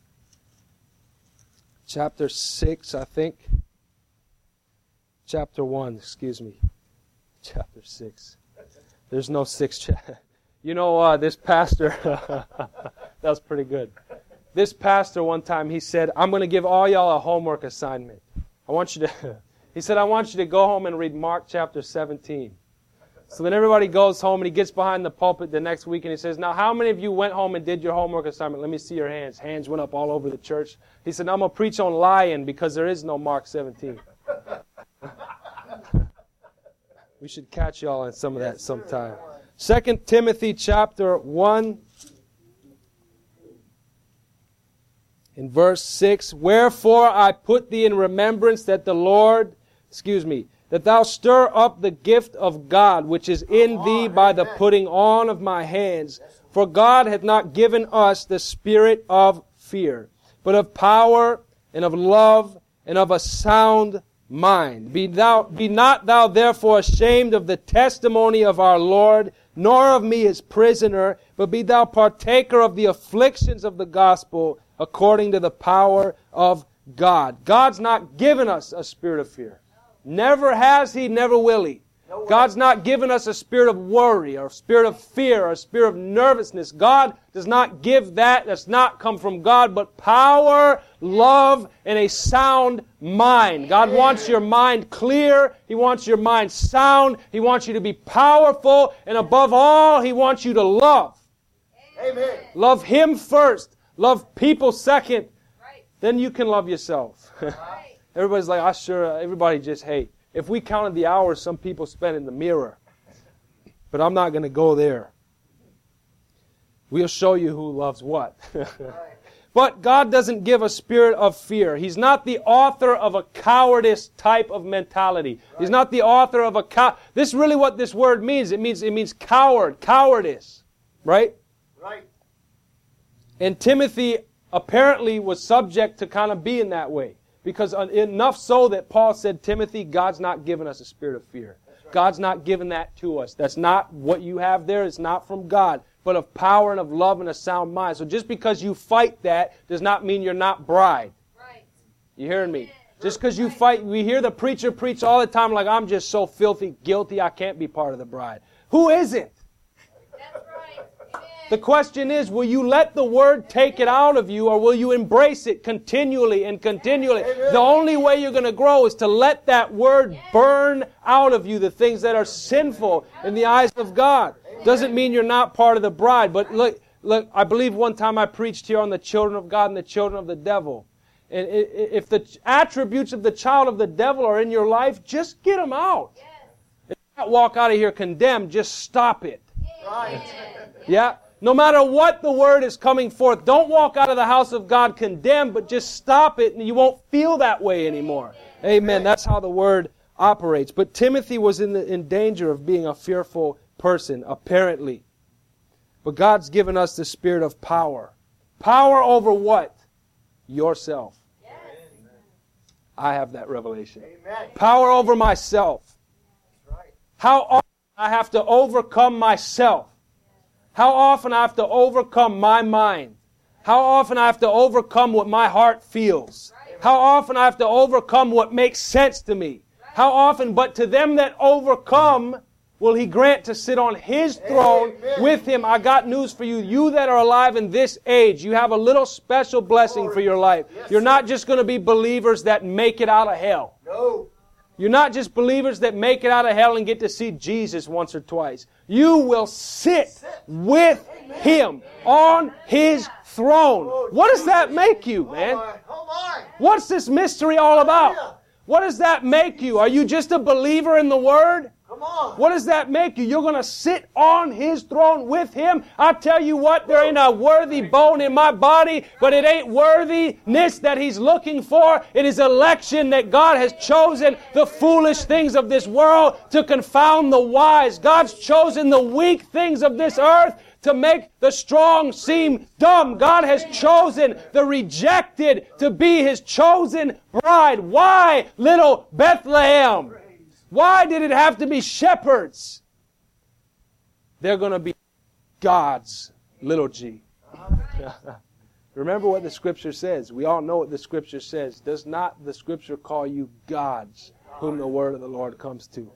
chapter six, I think. Chapter one, excuse me. Chapter six. There's no six. Cha- you know, uh, this pastor, that was pretty good. This pastor one time, he said, I'm going to give all y'all a homework assignment. I want you to, he said, I want you to go home and read Mark chapter seventeen. So then everybody goes home and he gets behind the pulpit the next week and he says, now how many of you went home and did your homework assignment? Let me see your hands. Hands went up all over the church. He said, now I'm going to preach on lying because there is no Mark seventeen. We should catch y'all on some of that sometime. Second Timothy chapter one, in verse six, wherefore I put thee in remembrance that the Lord, excuse me, that thou stir up the gift of God, which is in thee by the putting on of my hands. For God hath not given us the spirit of fear, but of power and of love and of a sound mind. Be thou, be not thou therefore ashamed of the testimony of our Lord, nor of me his prisoner, but be thou partaker of the afflictions of the gospel according to the power of God. God's not given us a spirit of fear. Never has He, never will He. God's not given us a spirit of worry or a spirit of fear or a spirit of nervousness. God does not give that. That's not come from God, but power, love, and a sound mind. God wants your mind clear. He wants your mind sound. He wants you to be powerful. And above all, He wants you to love. Amen. Love Him first. Love people second. Then you can love yourself. Everybody's like, I sure, everybody just, hey, if we counted the hours some people spend in the mirror, but I'm not going to go there. We'll show you who loves what. But God doesn't give a spirit of fear. He's not the author of a cowardice type of mentality. He's not the author of a cow. This is really what this word means. It means, it means coward, cowardice. Right? Right. And Timothy apparently was subject to kind of being that way. Because enough so that Paul said, Timothy, God's not given us a spirit of fear. Right. God's not given that to us. That's not what you have there. It's not from God, but of power and of love and a sound mind. So just because you fight that does not mean you're not bride. Right. You hearing me? Just because you fight, we hear the preacher preach all the time like, I'm just so filthy guilty, I can't be part of the bride. Who isn't? That's right. The question is, will you let the Word take it out of you, or will you embrace it continually and continually? The only way you're going to grow is to let that Word burn out of you the things that are sinful in the eyes of God. Doesn't mean you're not part of the bride, but look, look, I believe one time I preached here on the children of God and the children of the devil. And if the attributes of the child of the devil are in your life, just get them out. If you not walk out of here condemned, just stop it. Right. Yeah? No matter what the word is coming forth, don't walk out of the house of God condemned, but just stop it and you won't feel that way anymore. Amen. That's how the word operates. But Timothy was in, the, in danger of being a fearful person, apparently. But God's given us the spirit of power. Power over what? Yourself. Yes. I have that revelation. Amen. Power over myself. That's right. How often I have to overcome myself. How often I have to overcome my mind. How often I have to overcome what my heart feels. How often I have to overcome what makes sense to me. How often, but to them that overcome, will He grant to sit on His throne Amen. with Him. I got news for you. You that are alive in this age, you have a little special blessing for your life. Yes, You're not sir. just going to be believers that make it out of hell. No. You're not just believers that make it out of hell and get to see Jesus once or twice. You will sit with Him on His throne. What does that make you, man? Oh my. Oh my. What's this mystery all about? What does that make you? Are you just a believer in the Word? Come on. What does that make you? You're going to sit on His throne with Him. I tell you what, there ain't a worthy bone in my body, but it ain't worthiness that He's looking for. It is election that God has chosen the foolish things of this world to confound the wise. God's chosen the weak things of this earth to make the strong seem dumb. God has chosen the rejected to be His chosen bride. Why, little Bethlehem? Why did it have to be shepherds? They're going to be God's little g. Remember what the Scripture says. We all know what the Scripture says. Does not the Scripture call you gods, whom the word of the Lord comes to?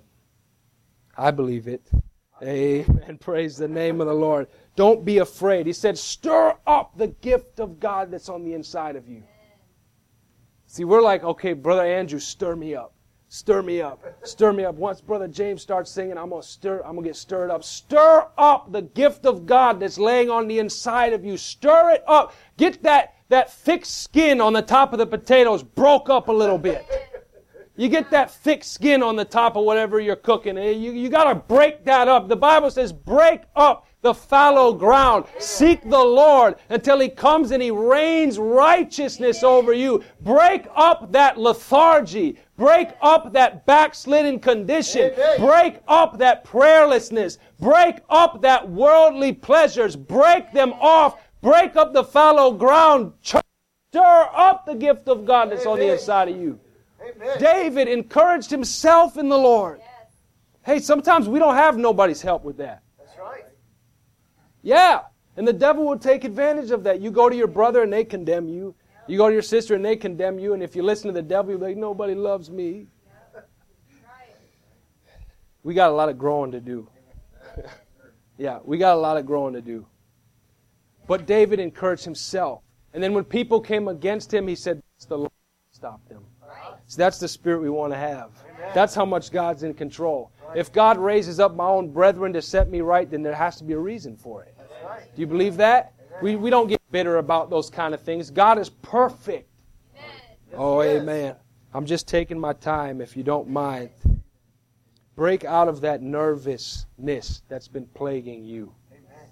I believe it. Amen. Praise the name of the Lord. Don't be afraid. He said, stir up the gift of God that's on the inside of you. See, we're like, okay, Brother Andrew, stir me up. Stir me up. Stir me up. Once Brother James starts singing, I'm gonna stir, I'm gonna get stirred up. Stir up the gift of God that's laying on the inside of you. Stir it up. Get that, that thick skin on the top of the potatoes broke up a little bit. You get that thick skin on the top of whatever you're cooking. You, you got to break that up. The Bible says break up the fallow ground. Seek the Lord until He comes and He rains righteousness over you. Break up that lethargy. Break up that backslidden condition. Amen. Break up that prayerlessness. Break up that worldly pleasures. Break them off. Break up the fallow ground. Stir up the gift of God that's on the Amen. inside of you. Amen. David encouraged himself in the Lord. Hey, sometimes we don't have nobody's help with that. That's right. Yeah, and the devil will take advantage of that. You go to your brother and they condemn you. You go to your sister and they condemn you. And if you listen to the devil, you'll be like, nobody loves me. We got a lot of growing to do. Yeah, we got a lot of growing to do. But David encouraged himself. And then when people came against him, he said, it's the Lord who stopped them. So that's the spirit we want to have. Amen. That's how much God's in control. If God raises up my own brethren to set me right, then there has to be a reason for it. That's right. Do you believe that? We, we don't get bitter about those kind of things. God is perfect. Oh, Yes. amen. I'm just taking my time, if you don't mind. Break out of that nervousness that's been plaguing you. Amen.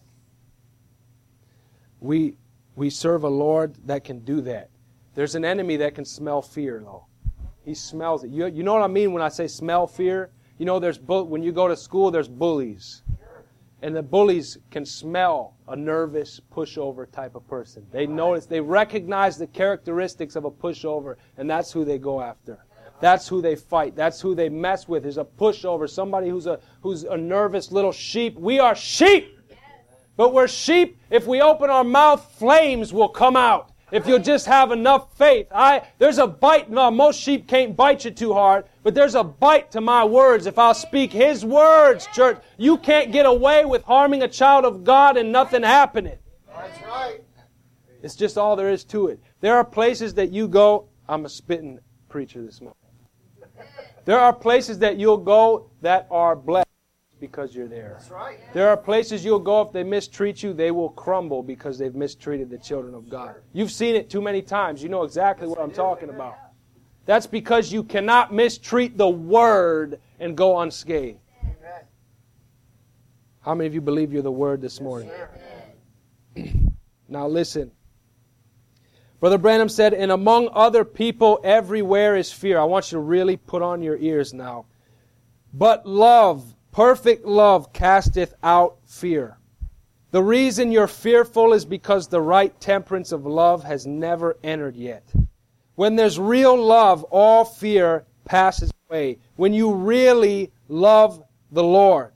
We, we serve a Lord that can do that. There's an enemy that can smell fear, though. He smells it. You, you know what I mean when I say smell fear? You know, there's bu- when you go to school, there's bullies. And the bullies can smell a nervous pushover type of person. They notice, they recognize the characteristics of a pushover, and that's who they go after. That's who they fight. That's who they mess with, is a pushover, somebody who's a who's a nervous little sheep. We are sheep! But we're sheep. If we open our mouth, flames will come out. If you'll just have enough faith. I There's a bite. No, most sheep can't bite you too hard, but there's a bite to my words. If I'll speak His words, church, you can't get away with harming a child of God and nothing happening. That's right. It's just all there is to it. There are places that you go, I'm a spitting preacher this morning. There are places that you'll go that are blessed because you're there. That's right. There are places you'll go, if they mistreat you, they will crumble because they've mistreated the children of God. You've seen it too many times. You know exactly what I'm talking about. That's because you cannot mistreat the Word and go unscathed. Amen. How many of you believe you're the Word this morning? Now listen. Brother Branham said, and among other people everywhere is fear. I want you to really put on your ears now. But love, perfect love, casteth out fear. The reason you're fearful is because the right temperance of love has never entered yet. When there's real love, all fear passes away. When you really love the Lord.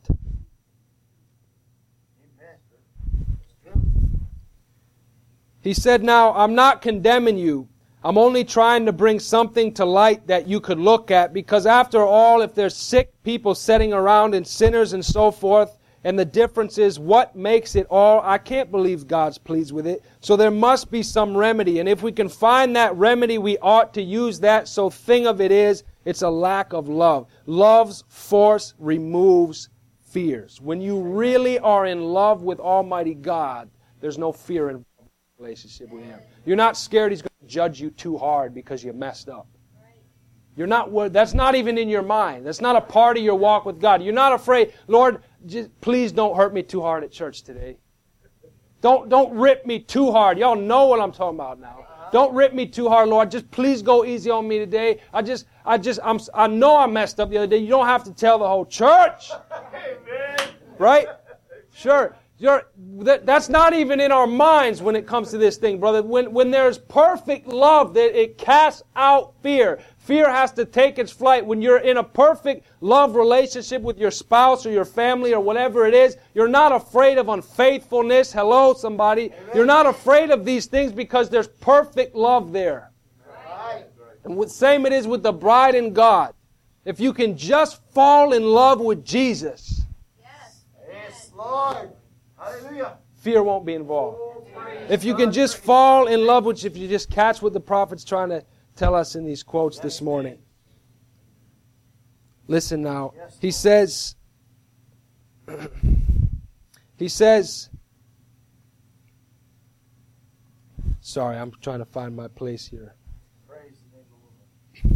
He said, now, I'm not condemning you. I'm only trying to bring something to light that you could look at, because after all, if there's sick people sitting around and sinners and so forth, and the difference is what makes it all, I can't believe God's pleased with it. So there must be some remedy. And if we can find that remedy, we ought to use that. So thing of it is, it's a lack of love. Love's force removes fears. When you really are in love with Almighty God, there's no fear in relationship with Him. You're not scared He's going to judge you too hard because you messed up. You're not worried. That's not even in your mind. That's not a part of your walk with God. You're not afraid, Lord, just, please don't hurt me too hard at church today. Don't, don't rip me too hard. Y'all know what I'm talking about now. Don't rip me too hard, Lord. Just please go easy on me today. I just, I just, I'm, I know I messed up the other day. You don't have to tell the whole church. Right? Sure. You're, that, that's not even in our minds when it comes to this thing, brother. When, when there's perfect love, that it casts out fear. Fear has to take its flight. When you're in a perfect love relationship with your spouse or your family or whatever it is, you're not afraid of unfaithfulness. Hello, somebody. Amen. You're not afraid of these things because there's perfect love there. Right. And the same it is with the bride and God. If you can just fall in love with Jesus, Yes. Yes, Lord. Hallelujah. fear won't be involved. If you can just fall in love with, if you just catch what the prophet's trying to tell us in these quotes this morning. Listen now. He says, he says, sorry, I'm trying to find my place here.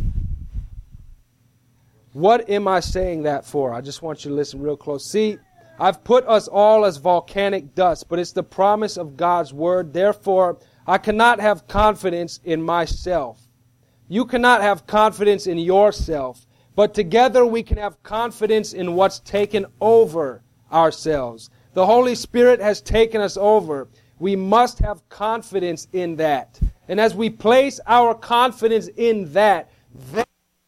What am I saying that for? I just want you to listen real close. See, I've put us all as volcanic dust, but it's the promise of God's Word. Therefore, I cannot have confidence in myself. You cannot have confidence in yourself, but together we can have confidence in what's taken over ourselves. The Holy Spirit has taken us over. We must have confidence in that. And as we place our confidence in that, that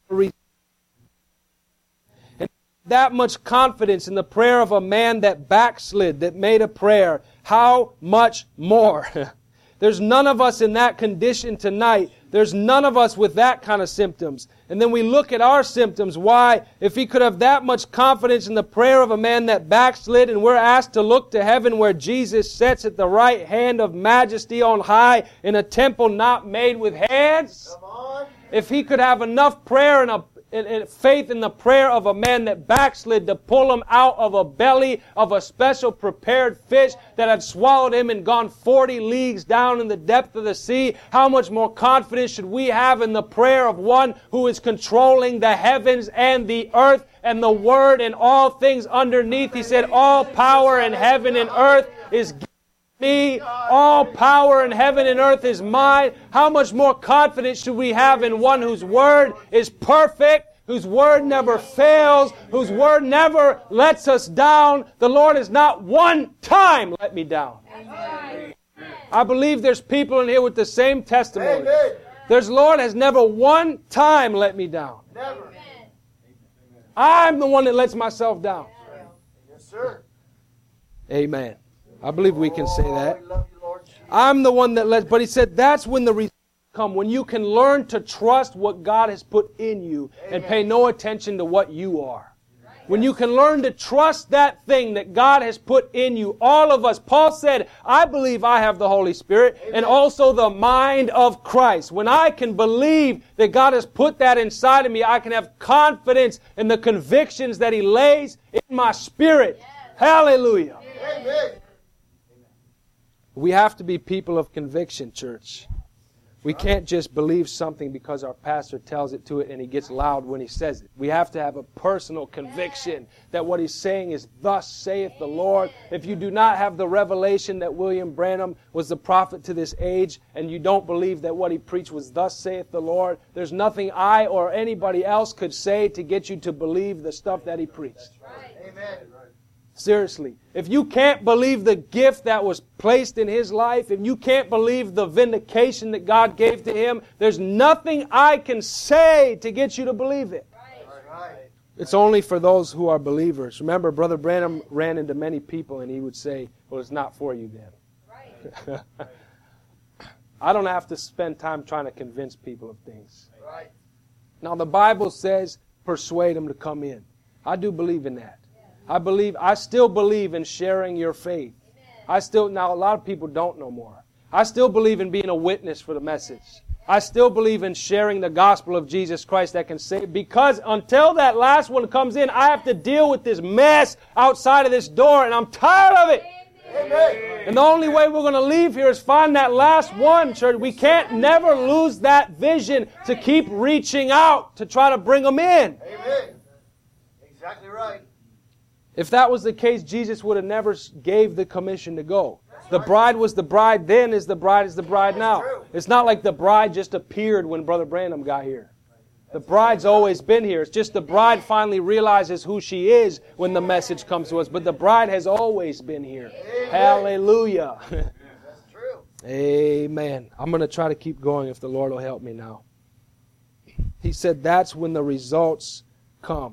and that much confidence in the prayer of a man that backslid, that made a prayer, how much more? There's none of us in that condition tonight. There's none of us with that kind of symptoms. And then we look at our symptoms. Why? If he could have that much confidence in the prayer of a man that backslid, and we're asked to look to heaven where Jesus sits at the right hand of majesty on high in a temple not made with hands. Come on. If he could have enough prayer and a And, and faith in the prayer of a man that backslid to pull him out of a belly of a special prepared fish that had swallowed him and gone forty leagues down in the depth of the sea, how much more confidence should we have in the prayer of one who is controlling the heavens and the earth and the Word and all things underneath? He said, all power in heaven and earth is given me, all power in heaven and earth is mine. How much more confidence should we have in one whose Word is perfect, whose Word never fails, whose Word never lets us down? The Lord has not one time let me down. Amen. I believe there's people in here with the same testimony. Amen. There's Lord has never one time let me down. Never. I'm the one that lets myself down. Yes, sir. Amen. I believe we can say that. Oh, we love you, Lord Jesus. I'm the one that lets, but he said that's when the results come, when you can learn to trust what God has put in you and pay no attention to what you are. When you can learn to trust that thing that God has put in you. All of us, Paul said, I believe I have the Holy Spirit and also the mind of Christ. When I can believe that God has put that inside of me, I can have confidence in the convictions that He lays in my spirit. Hallelujah. Amen. We have to be people of conviction, church. We can't just believe something because our pastor tells it to it and he gets loud when he says it. We have to have a personal conviction that what he's saying is, thus saith the Lord. If you do not have the revelation that William Branham was the prophet to this age, and you don't believe that what he preached was, thus saith the Lord, there's nothing I or anybody else could say to get you to believe the stuff that he preached. Amen. Seriously. If you can't believe the gift that was placed in his life, if you can't believe the vindication that God gave to him, there's nothing I can say to get you to believe it. Right. It's only for those who are believers. Remember, Brother Branham ran into many people and he would say, well, it's not for you then. Right. I don't have to spend time trying to convince people of things. Right. Now, the Bible says, persuade them to come in. I do believe in that. I believe, I still believe in sharing your faith. I still, now a lot of people don't no more. I still believe in being a witness for the message. I still believe in sharing the gospel of Jesus Christ that can save, because until that last one comes in, I have to deal with this mess outside of this door, and I'm tired of it. Amen. And the only way we're going to leave here is find that last one, church. We can't never lose that vision to keep reaching out to try to bring them in. Amen. Exactly right. If that was the case, Jesus would have never gave the commission to go. The bride was the bride then, as the bride is the bride now. It's not like the bride just appeared when Brother Branham got here. The bride's always been here. It's just the bride finally realizes who she is when the message comes to us. But the bride has always been here. Hallelujah. That's true. Amen. I'm going to try to keep going if the Lord will help me now. He said that's when the results come.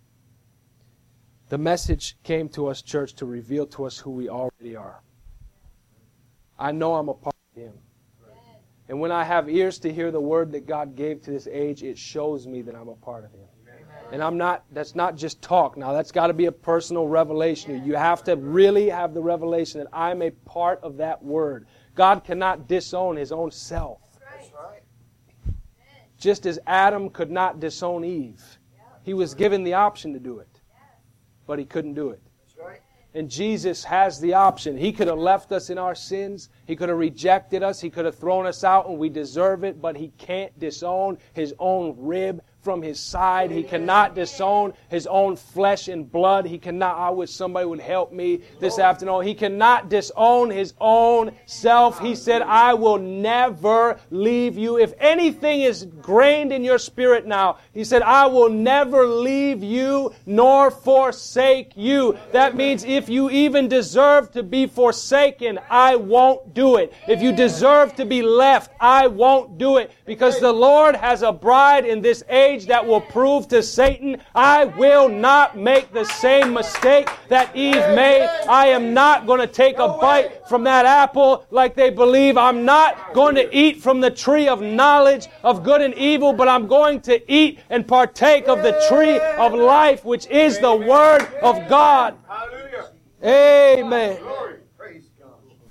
The message came to us, church, to reveal to us who we already are. I know I'm a part of Him. And when I have ears to hear the word that God gave to this age, it shows me that I'm a part of Him. And I'm not, that's not just talk. Now, that's got to be a personal revelation. You have to really have the revelation that I'm a part of that word. God cannot disown His own self. That's right. Just as Adam could not disown Eve. He was given the option to do it. But he couldn't do it. That's right. And Jesus has the option. He could have left us in our sins. He could have rejected us. He could have thrown us out and we deserve it. But He can't disown His own rib from his side. He cannot disown his own flesh and blood. He cannot, I wish somebody would help me this afternoon. He cannot disown his own self. He said, I will never leave you. If anything is grained in your spirit now, he said, I will never leave you nor forsake you. That means if you even deserve to be forsaken, I won't do it. If you deserve to be left, I won't do it. Because the Lord has a bride in this age that will prove to Satan, I will not make the same mistake that Eve made. I am not going to take a bite from that apple like they believe. I'm not going to eat from the tree of knowledge of good and evil, but I'm going to eat and partake of the tree of life, which is the Word of God. Hallelujah. Amen. Glory. Praise God.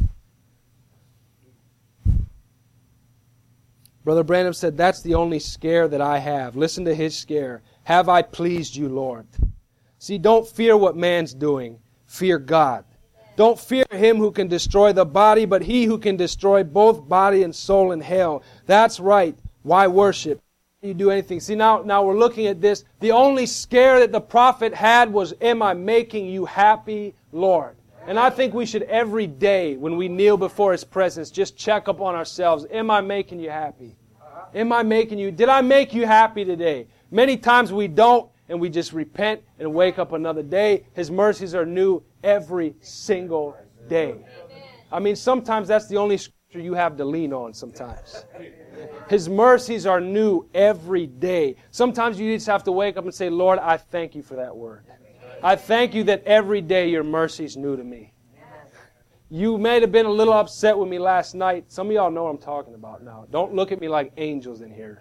Brother Branham said, that's the only scare that I have. Listen to his scare. Have I pleased you, Lord? See, don't fear what man's doing. Fear God. Don't fear him who can destroy the body, but he who can destroy both body and soul in hell. That's right. Why worship? You do anything. See, now, now we're looking at this. The only scare that the prophet had was, am I making you happy, Lord? And I think we should every day when we kneel before His presence just check up on ourselves. Am I making you happy? Am I making you, did I make you happy today? Many times we don't, and we just repent and wake up another day. His mercies are new every single day. I mean, sometimes that's the only scripture you have to lean on sometimes. His mercies are new every day. Sometimes you just have to wake up and say, Lord, I thank you for that word. I thank you that every day your mercy is new to me. You may have been a little upset with me last night. Some of y'all know what I'm talking about now. Don't look at me like angels in here.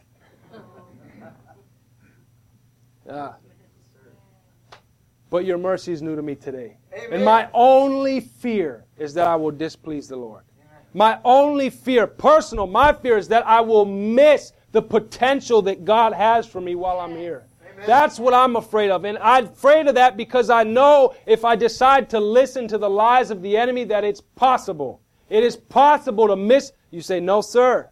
Uh, but your mercy is new to me today. Amen. And my only fear is that I will displease the Lord. My only fear, personal, my fear is that I will miss the potential that God has for me while I'm here. That's what I'm afraid of. And I'm afraid of that because I know if I decide to listen to the lies of the enemy that it's possible. It is possible to miss. You say, no, sir.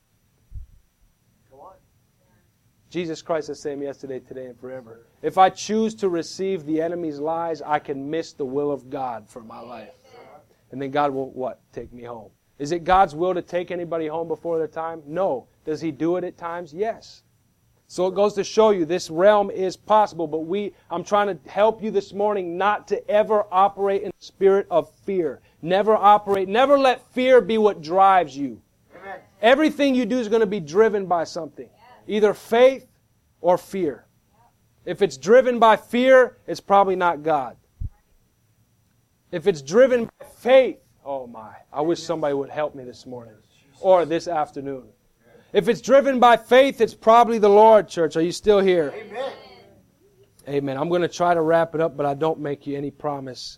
Go on. Jesus Christ is the same yesterday, today, and forever. If I choose to receive the enemy's lies, I can miss the will of God for my life. And then God will, what? Take me home. Is it God's will to take anybody home before their time? No. Does He do it at times? Yes. So it goes to show you this realm is possible, but we, I'm trying to help you this morning not to ever operate in the spirit of fear. Never operate, never let fear be what drives you. Amen. Everything you do is going to be driven by something. Either faith or fear. If it's driven by fear, it's probably not God. If it's driven by faith, oh my, I wish somebody would help me this morning or this afternoon. If it's driven by faith, it's probably the Lord, church. Are you still here? Amen. Amen. I'm going to try to wrap it up, but I don't make you any promise.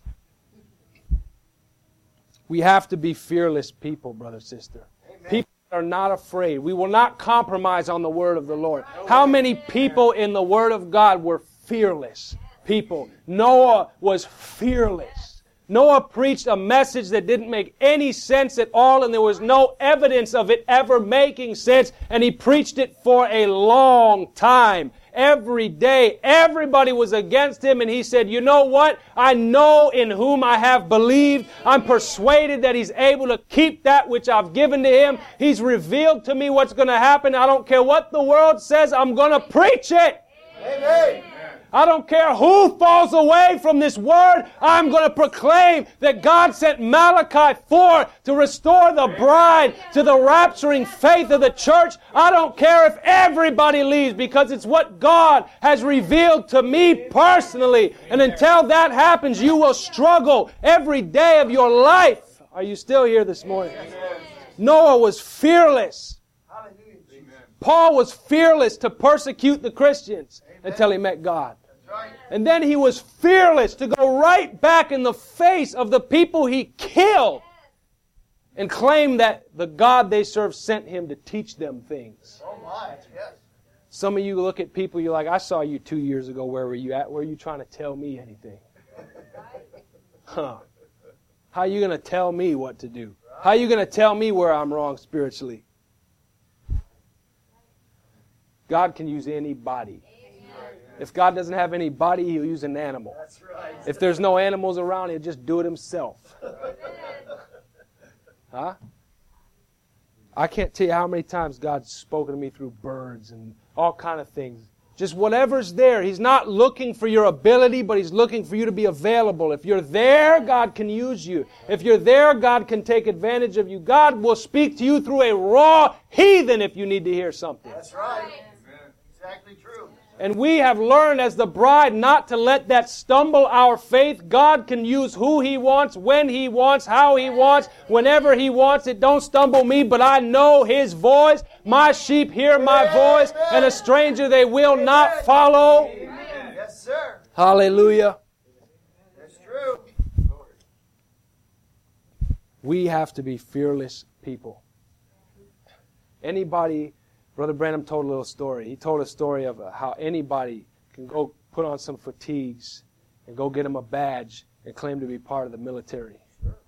We have to be fearless people, brother, sister. Amen. People are not afraid. We will not compromise on the word of the Lord. How many people in the word of God were fearless people? Noah was fearless. Noah preached a message that didn't make any sense at all, and there was no evidence of it ever making sense, and he preached it for a long time. Every day, everybody was against him, and he said, you know what? I know in whom I have believed. I'm persuaded that He's able to keep that which I've given to Him. He's revealed to me what's going to happen. I don't care what the world says. I'm going to preach it. Amen. I don't care who falls away from this word. I'm going to proclaim that God sent Malachi four to restore the bride to the rapturing faith of the church. I don't care if everybody leaves because it's what God has revealed to me personally. And until that happens, you will struggle every day of your life. Are you still here this morning? Noah was fearless. Paul was fearless to persecute the Christians until he met God. And then he was fearless to go right back in the face of the people he killed and claim that the God they serve sent him to teach them things. Oh my, yes. Some of you look at people, you're like, I saw you two years ago. Where were you at? Where are you trying to tell me anything? Huh. How are you going to tell me what to do? How are you going to tell me where I'm wrong spiritually? God can use anybody. If God doesn't have any body, He'll use an animal. That's right. If there's no animals around, He'll just do it Himself. Huh? I can't tell you how many times God's spoken to me through birds and all kind of things. Just whatever's there. He's not looking for your ability, but He's looking for you to be available. If you're there, God can use you. If you're there, God can take advantage of you. God will speak to you through a raw heathen if you need to hear something. That's right. Exactly true. And we have learned as the bride not to let that stumble our faith. God can use who He wants, when He wants, how He wants, whenever He wants. It don't stumble me, but I know His voice. My sheep hear my voice, and a stranger they will not follow. Yes, sir. Hallelujah. That's true. We have to be fearless people. Anybody... Brother Branham told a little story. He told a story of how anybody can go put on some fatigues and go get him a badge and claim to be part of the military.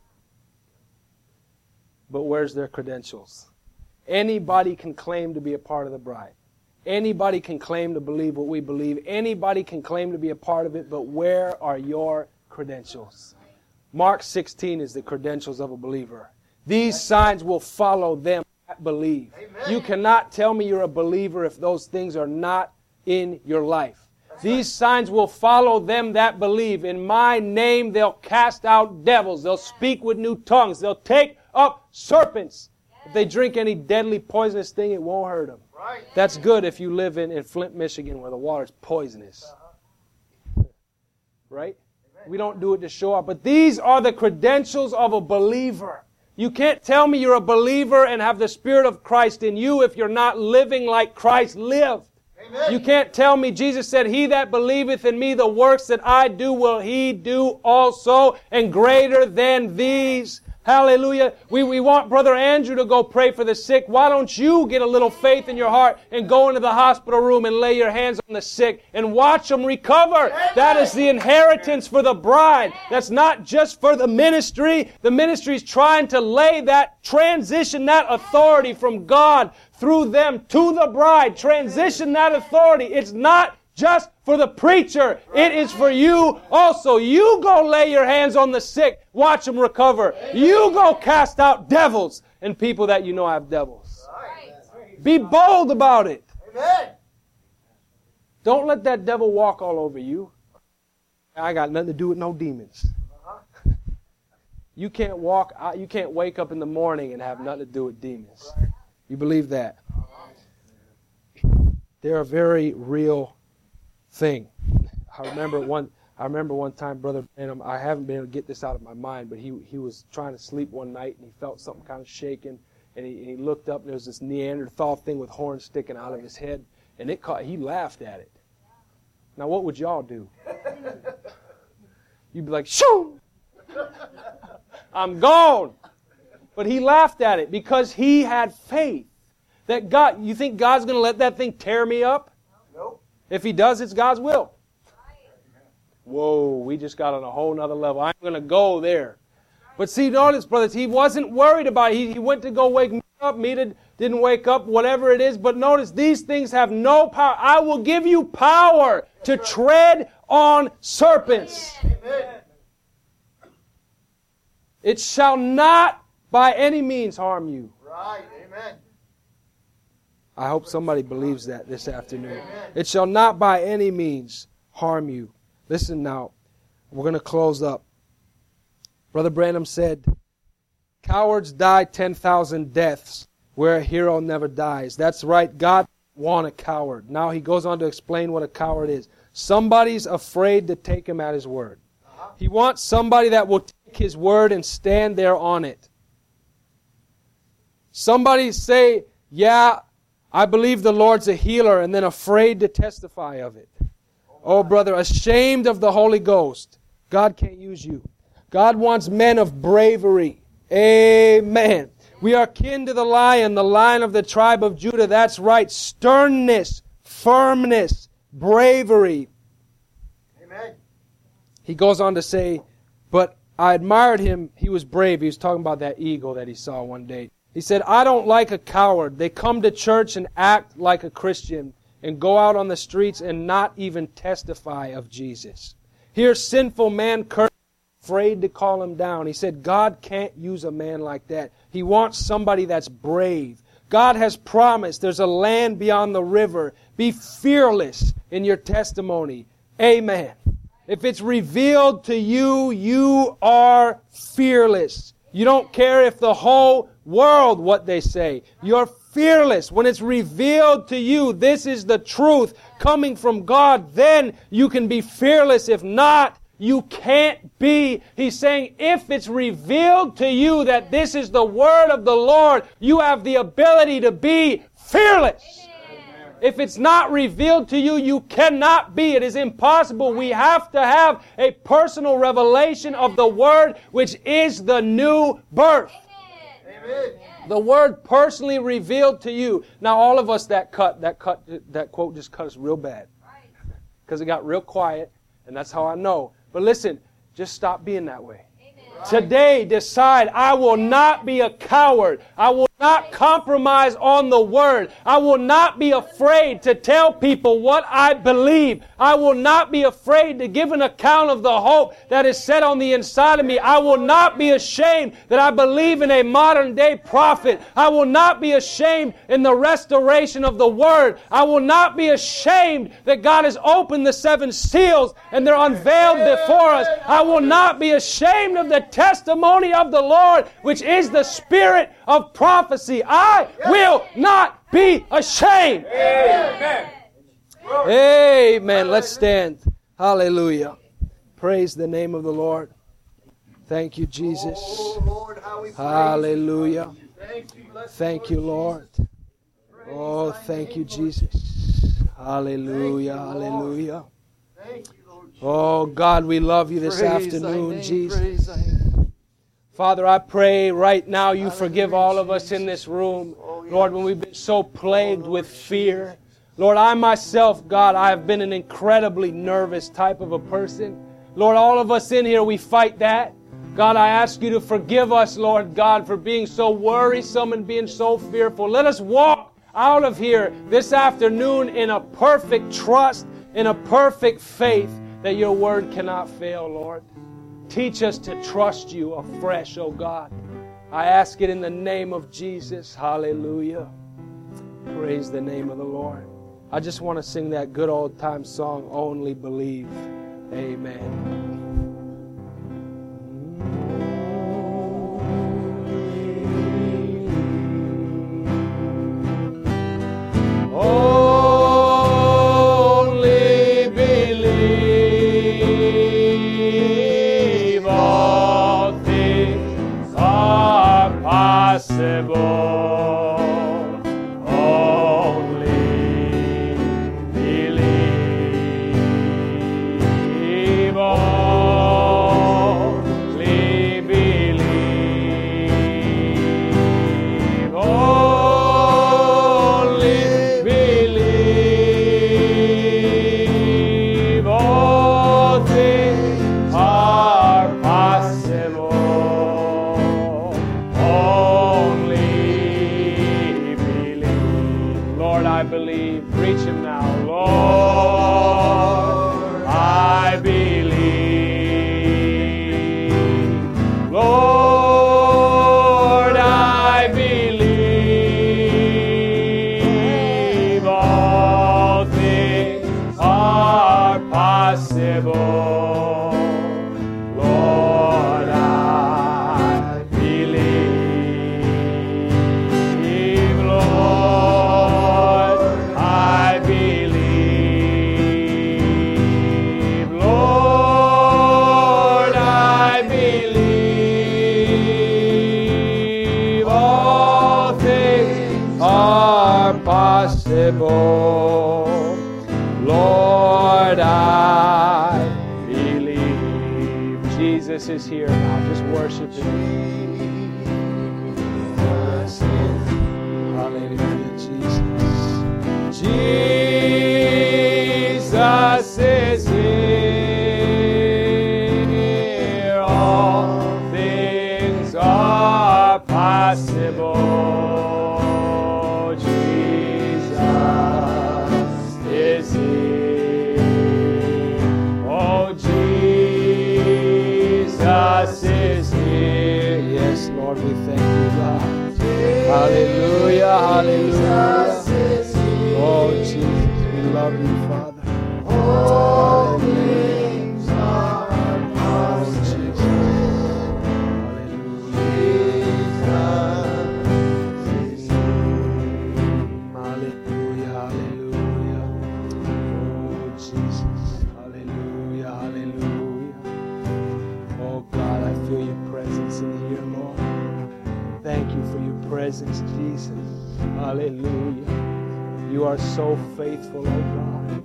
But where's their credentials? Anybody can claim to be a part of the bride. Anybody can claim to believe what we believe. Anybody can claim to be a part of it, but where are your credentials? Mark sixteen is the credentials of a believer. These signs will follow them that believe. Amen. You cannot tell me you're a believer if those things are not in your life. That's These right. signs will follow them that believe. In my name they'll cast out devils. They'll speak with new tongues. They'll take up serpents. If they drink any deadly poisonous thing, it won't hurt them. Right. That's good if you live in, in Flint, Michigan, where the water's poisonous. Uh-huh. Right? Amen. We don't do it to show up. But these are the credentials of a believer. You can't tell me you're a believer and have the Spirit of Christ in you if you're not living like Christ lived. Amen. You can't tell me, Jesus said, He that believeth in me, the works that I do will he do also, and greater than these. Hallelujah. We, we want Brother Andrew to go pray for the sick. Why don't you get a little faith in your heart and go into the hospital room and lay your hands on the sick and watch them recover? That is the inheritance for the bride. That's not just for the ministry. The ministry is trying to lay that, transition that authority from God through them to the bride. Transition that authority. It's not just for the preacher. It is for you also. You go lay your hands on the sick. Watch them recover. You go cast out devils and people that you know have devils. Be bold about it. Don't let that devil walk all over you. I got nothing to do with no demons. You can't walk, you can't wake up in the morning and have nothing to do with demons. You believe that? They're a very real thing. I remember one. I remember one time, Brother Branham. I haven't been able to get this out of my mind, but he he was trying to sleep one night and he felt something kind of shaking, and he, and he looked up and there was this Neanderthal thing with horns sticking out of his head, and it caught. He laughed at it. Now, what would y'all do? You'd be like, "Shoo! I'm gone." But he laughed at it because he had faith that God. You think God's going to let that thing tear me up? If He does, it's God's will. Whoa, we just got on a whole nother level. I'm going to go there. But see, notice, brothers, he wasn't worried about it. He, he went to go wake me up. Me did, didn't wake up, whatever it is. But notice, these things have no power. I will give you power to tread on serpents. Amen. It shall not by any means harm you. Right, amen. I hope somebody believes that this afternoon. It shall not by any means harm you. Listen now. We're going to close up. Brother Branham said, cowards die ten thousand deaths where a hero never dies. That's right. God want a coward. Now he goes on to explain what a coward is. Somebody's afraid to take him at his word. He wants somebody that will take his word and stand there on it. Somebody say, yeah, I believe the Lord's a healer, and then afraid to testify of it. Oh, brother, ashamed of the Holy Ghost. God can't use you. God wants men of bravery. Amen. We are kin to the lion, the lion of the tribe of Judah. That's right. Sternness, firmness, bravery. Amen. He goes on to say, but I admired him. He was brave. He was talking about that eagle that he saw one day. He said, I don't like a coward. They come to church and act like a Christian, and go out on the streets and not even testify of Jesus. Here, sinful man cursed, afraid to call him down. He said, God can't use a man like that. He wants somebody that's brave. God has promised there's a land beyond the river. Be fearless in your testimony. Amen. If it's revealed to you, you are fearless. You don't care if the whole world what they say. You're fearless. When it's revealed to you, this is the truth coming from God, then you can be fearless. If not, you can't be. He's saying if it's revealed to you that this is the word of the Lord, you have the ability to be fearless. Amen. If it's not revealed to you, you cannot be. It is impossible. We have to have a personal revelation of the word, which is the new birth. Amen. The word personally revealed to you. Now all of us that cut, that cut, that quote just cut us real bad. Because it got real quiet, and that's how I know. But listen, just stop being that way. Amen. Today, decide, I will not be a coward. I will not compromise on the word. I will not be afraid to tell people what I believe. I will not be afraid to give an account of the hope that is set on the inside of me. I will not be ashamed that I believe in a modern day prophet. I will not be ashamed in the restoration of the word. I will not be ashamed that God has opened the seven seals and they're unveiled before us. I will not be ashamed of the testimony of the Lord, which is the spirit of prophecy. I will not be ashamed. Amen. Amen. Let's stand. Hallelujah. Praise the name of the Lord. Thank you, Jesus. Oh, Lord, how we praise Hallelujah. you. Thank you, blessed Thank you, Lord. Oh, thank you, Jesus. Hallelujah. Hallelujah. Thank you, Lord. Oh, God, we love you this afternoon, Jesus. Father, I pray right now you forgive all of us in this room. Lord, when we've been so plagued with fear. Lord, I myself, God, I have been an incredibly nervous type of a person. Lord, all of us in here, we fight that. God, I ask you to forgive us, Lord God, for being so worrisome and being so fearful. Let us walk out of here this afternoon in a perfect trust, in a perfect faith that your word cannot fail, Lord. Teach us to trust you afresh, oh God. I ask it in the name of Jesus. Hallelujah. Praise the name of the Lord. I just want to sing that good old time song, Only Believe. Amen. Only believe, all things are possible. Lord, I believe. Jesus is here now. Just worship Him. Hallelujah, Jesus. Jesus is here. All things are possible. Jesus Jesus is here. Yes, Lord, we thank you, God. Hallelujah, hallelujah. Oh, Jesus, we love you, Father. All things are possible. Jesus. Hallelujah. Hallelujah, hallelujah. Oh, Jesus. Hallelujah, hallelujah. Oh, God, I feel your presence in here, Lord. Thank you for your presence, Jesus. Hallelujah. You are so faithful, oh God.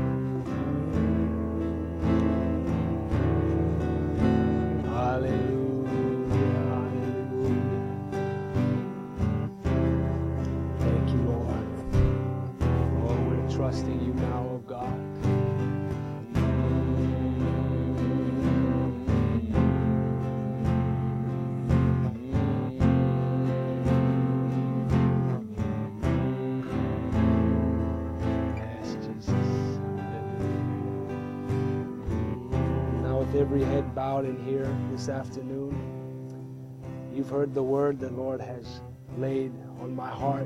Hallelujah, hallelujah. Thank you, Lord. Oh, we're trusting you now, oh God. Every head bowed in here this afternoon. You've heard the word the Lord has laid on my heart.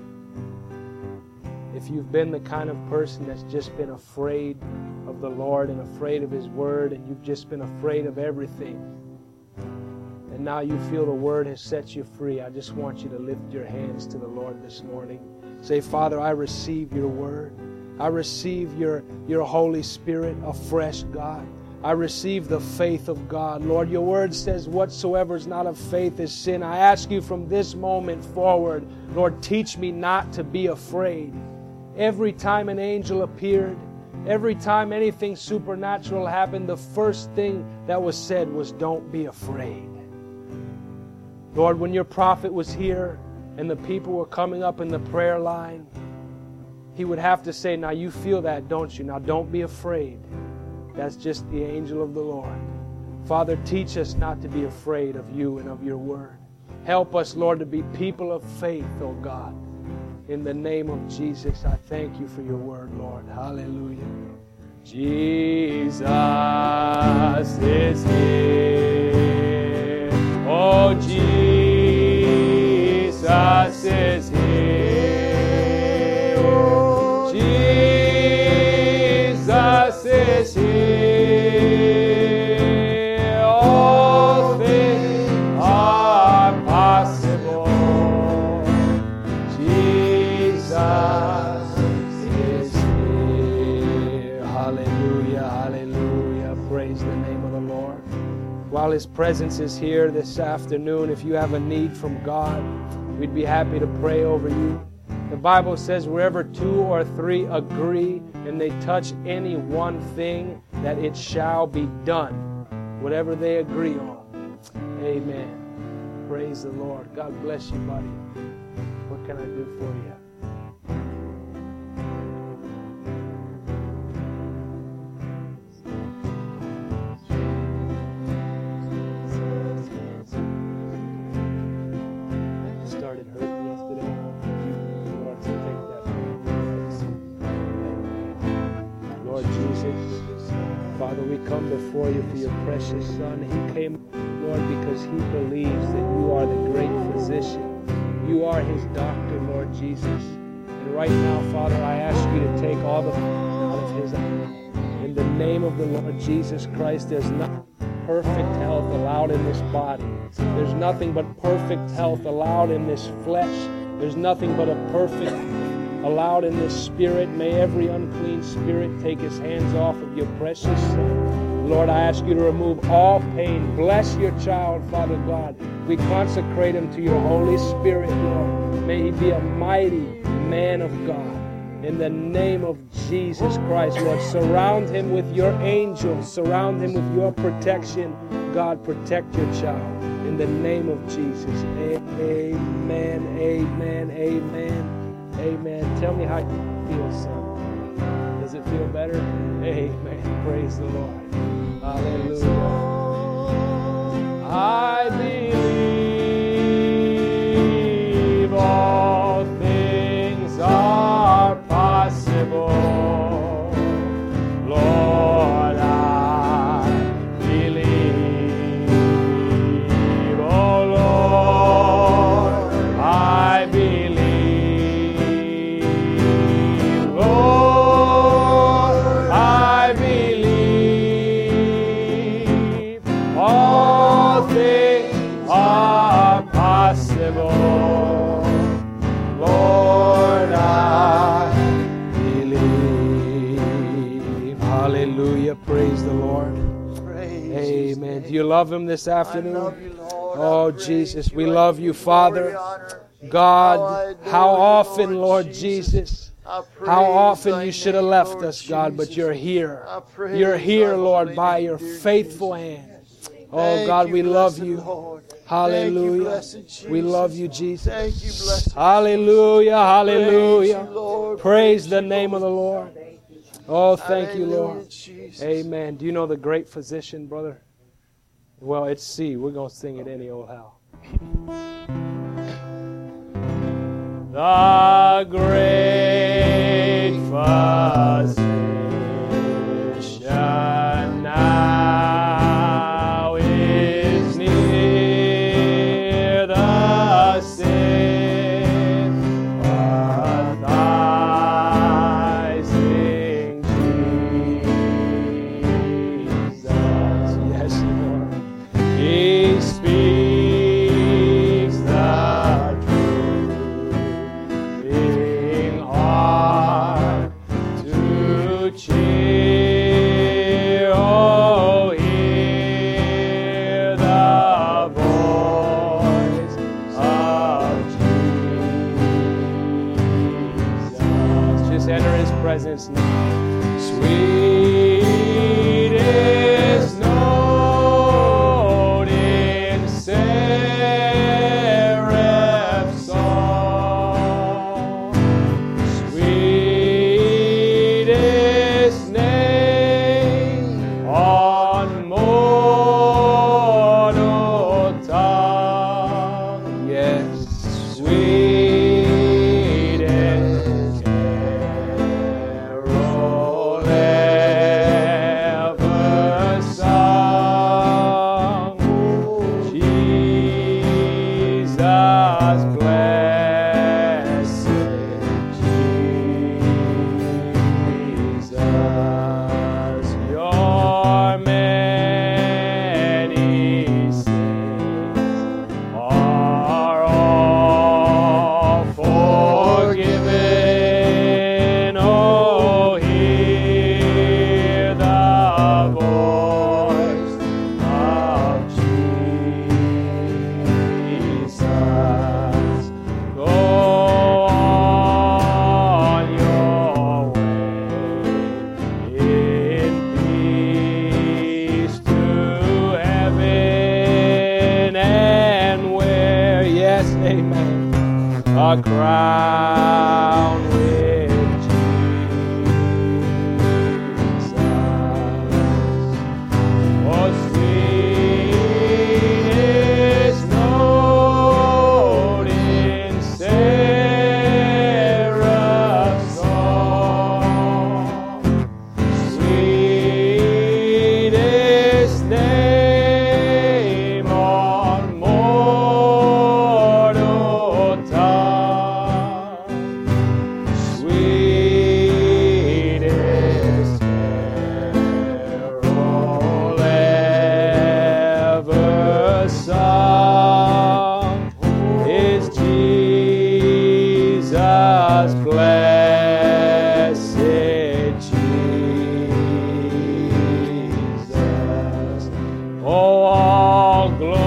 If you've been the kind of person that's just been afraid of the Lord and afraid of His word, and you've just been afraid of everything, and now you feel the word has set you free, I just want you to lift your hands to the Lord this morning. Say, Father, I receive your word. I receive your, your Holy Spirit afresh, God. I receive the faith of God. Lord, your word says whatsoever is not of faith is sin. I ask you from this moment forward, Lord, teach me not to be afraid. Every time an angel appeared, every time anything supernatural happened, the first thing that was said was, don't be afraid. Lord, when your prophet was here and the people were coming up in the prayer line, he would have to say, now you feel that, don't you? Now don't be afraid. That's just the angel of the Lord. Father, teach us not to be afraid of you and of your word. Help us, Lord, to be people of faith, oh God. In the name of Jesus, I thank you for your word, Lord. Hallelujah. Jesus is here. Oh, Jesus is here. Oh, Jesus is here. All things are possible. Jesus is here. Hallelujah, hallelujah. Praise the name of the Lord. While His presence is here this afternoon, if you have a need from God, we'd be happy to pray over you. The Bible says wherever two or three agree and they touch any one thing, that it shall be done. Whatever they agree on. Amen. Praise the Lord. God bless you, buddy. What can I do for you? Started hurting yesterday. Lord, so take that. Lord Jesus, Father, we come before you for your precious Son. He came, Lord, because he believes that you are the great physician. You are his doctor, Lord Jesus. And right now, Father, I ask you to take all the out of his eyes. In the name of the Lord Jesus Christ, there's not perfect health allowed in this body. There's nothing but perfect health allowed in this flesh. There's nothing but a perfect allowed in this spirit. May every unclean spirit take his hands off of your precious Son. Lord, I ask you to remove all pain. Bless your child, Father God. We consecrate him to your Holy Spirit, Lord. May he be a mighty man of God. In the name of Jesus Christ, Lord, surround him with your angels. Surround him with your protection. God, protect your child. In the name of Jesus. Amen, amen, amen, amen. Tell me how you feel, son. Does it feel better? Amen. Praise the Lord. Hallelujah. I believe all things are possible. Lord, I believe Do you love Him this I afternoon? love you, Lord. Oh, I praise Jesus, you. we I love give you, glory, Father. honor. God, How I adore how you, often, Lord Lord Jesus. Jesus, I praise how often thy you should have name, left Lord us, God, but Jesus. you're here. I praise You're here, thy Lord, holy by name, your dear faithful Jesus. hand. Oh, Thank God, you, we love blessed you. Lord. Hallelujah. Thank you, blessed Jesus. We love you, Jesus. Thank you, blessed Hallelujah, Jesus. hallelujah. Praise you, Lord. Praise Praise the you, name of the Lord. Lord. Oh, thank you, Hallelujah, Lord. Jesus. Amen. Do you know the great physician, brother? Well, it's C. We're going to sing it any old how. The great physician now is near, the sick arising Jesus. Yes, Lord. He speaks the truth, heart to cheer. Oh, hear the voice of Jesus. Just enter His presence now. Sweetest note in seraph's song, sweetest name on mortal tongue. Yes, sweetest carol ever sung. Jesus, blessed Jesus, your many sins are all forgiven. Oh, hear the voice of Jesus. Go on your way in peace to heaven, and where, yes, amen, a crown with Jesus. Oh, sweetest note in seraph's song, sweetest name on mortal tongue, sweetest carol ever sung is Jesus, blessed Jesus. Oh, all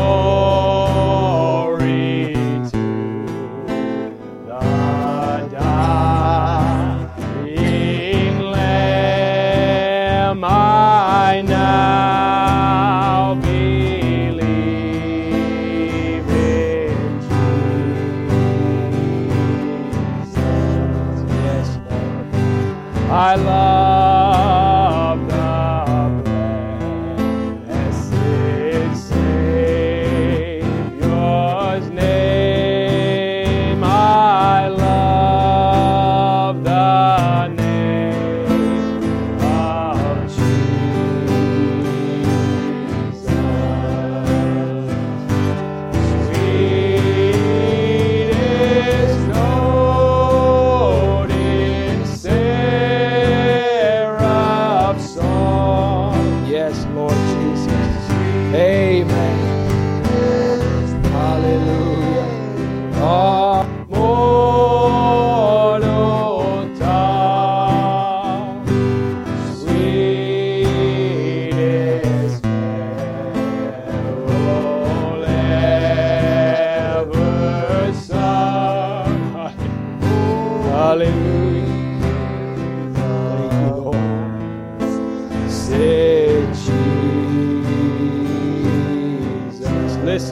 glory to the dying Lamb. I now believe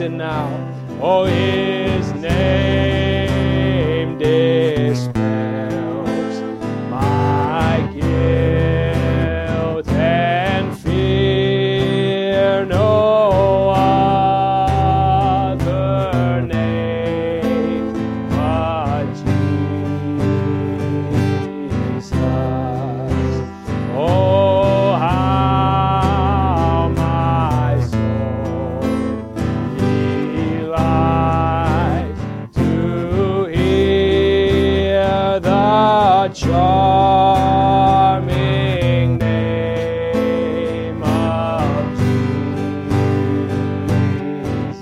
listen now. Oh, his name dispels my guilt and fear. No other name but Jesus. Oh, how my soul delights to hear the charming name of Jesus.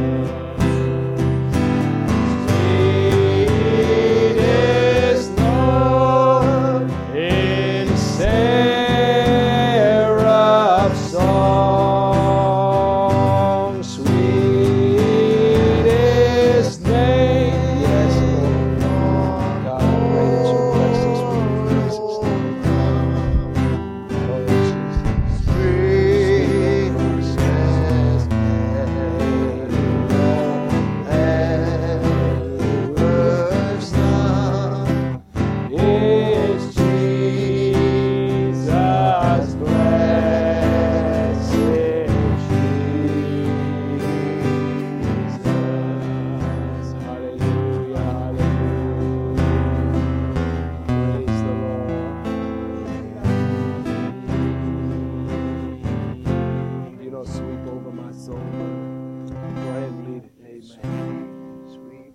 Sweetest note in seraph's song, sweetest name. Yes, Lord. God, I pray that you bless us with Jesus' name. Oh, Jesus. Is Jesus blessed Jesus. Hallelujah, hallelujah. Praise the Lord. You don't sweep over my soul. Go ahead and lead it. Amen. Sweep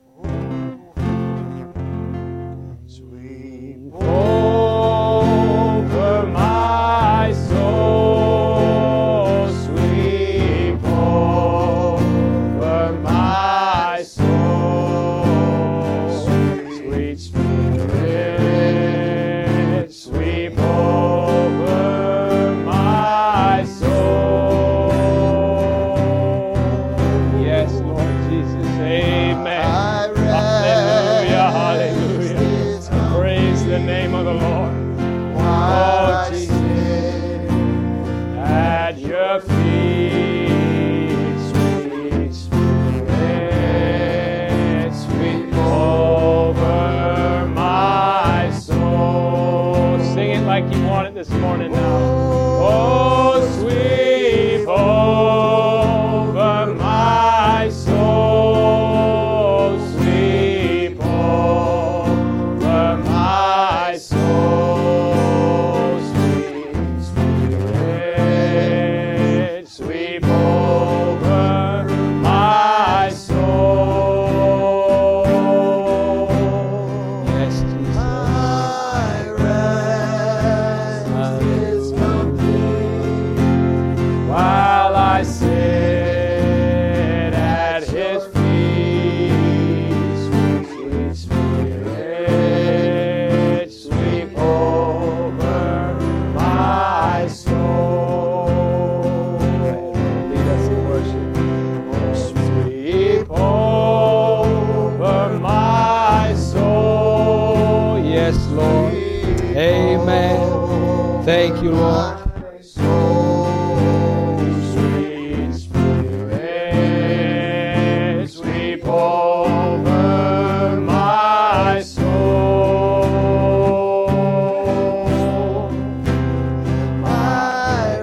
Sweep over my soul, sweep over my soul, sweet Spirit, sweep over my soul. Yes, Lord Jesus, amen. Hallelujah, hallelujah. Praise the name of the Lord. Oh, Jesus. At your feet, sweet Spirit, sweep over my soul. Sing it like you want it this morning now. Oh, sweep over my soul, sweep over my soul, sweet Spirit, sweep over my soul. Yes, Jesus. My rest is complete While I sit at his feet, sweet Spirit, sweep over my soul. Lead us in worship. Sweep over my soul. Yes, Lord. Amen. Thank you, Lord. Sweet Spirit, sweep over my soul. My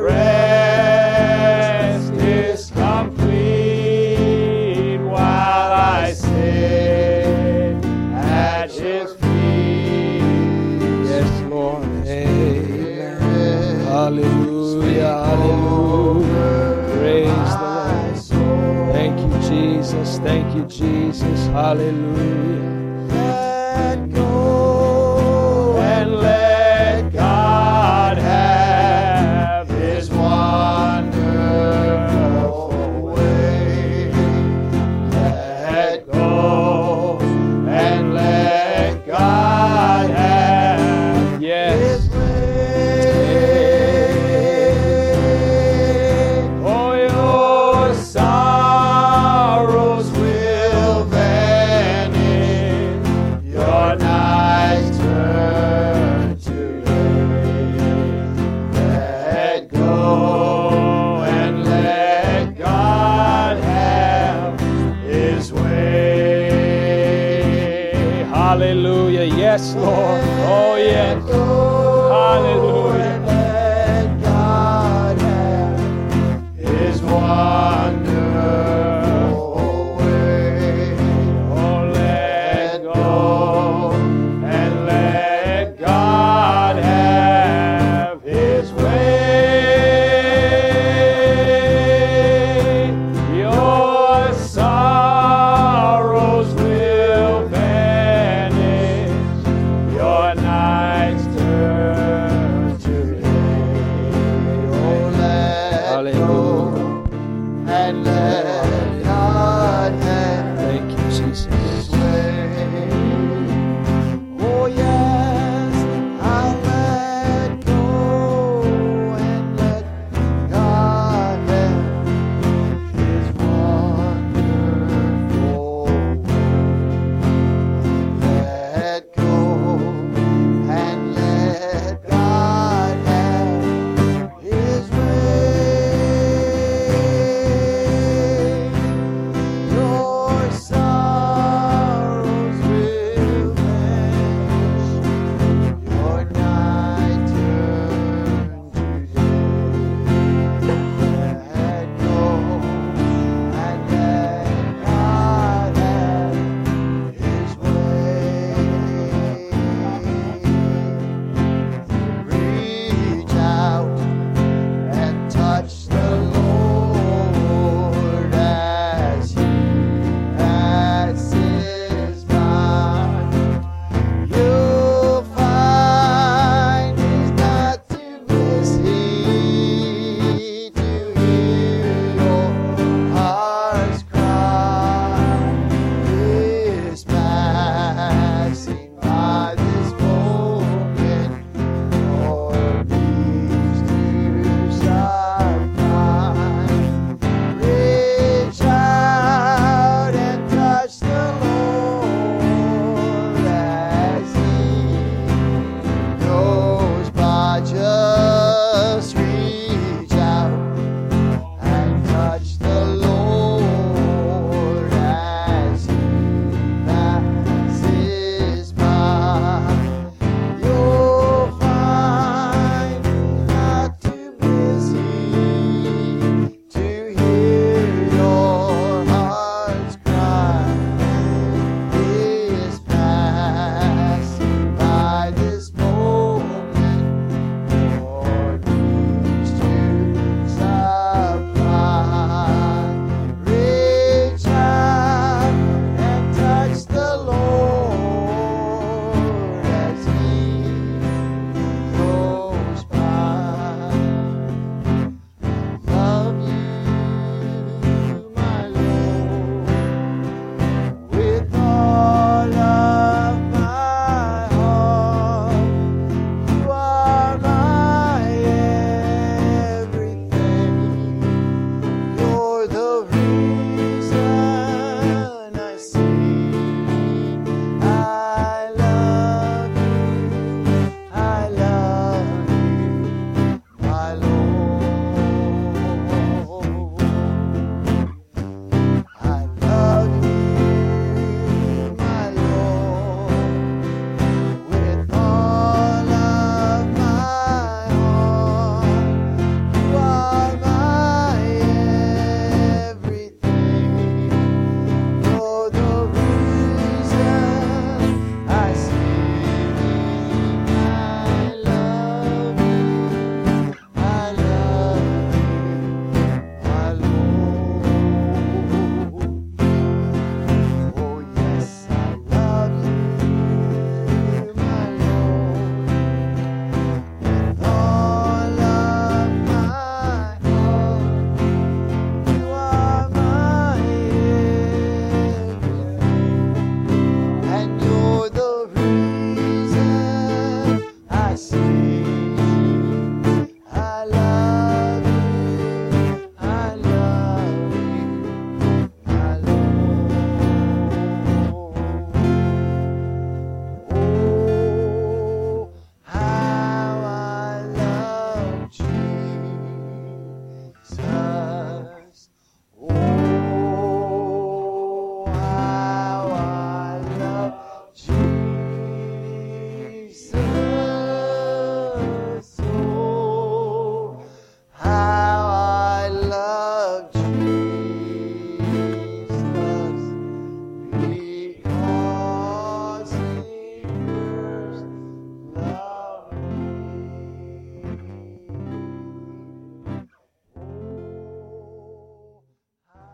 rest is complete while I sit at his feet. Yes, Lord. Amen. Hallelujah, hallelujah. Praise the Lord. Thank you, Jesus. Thank you, Jesus. Hallelujah. Let go And let God have his wonderful way. Let go and let God have, yes, his way. oh, your sorrows will vanish. Hallelujah. Yes, Lord. Oh, yes. Hallelujah. Let God have His way.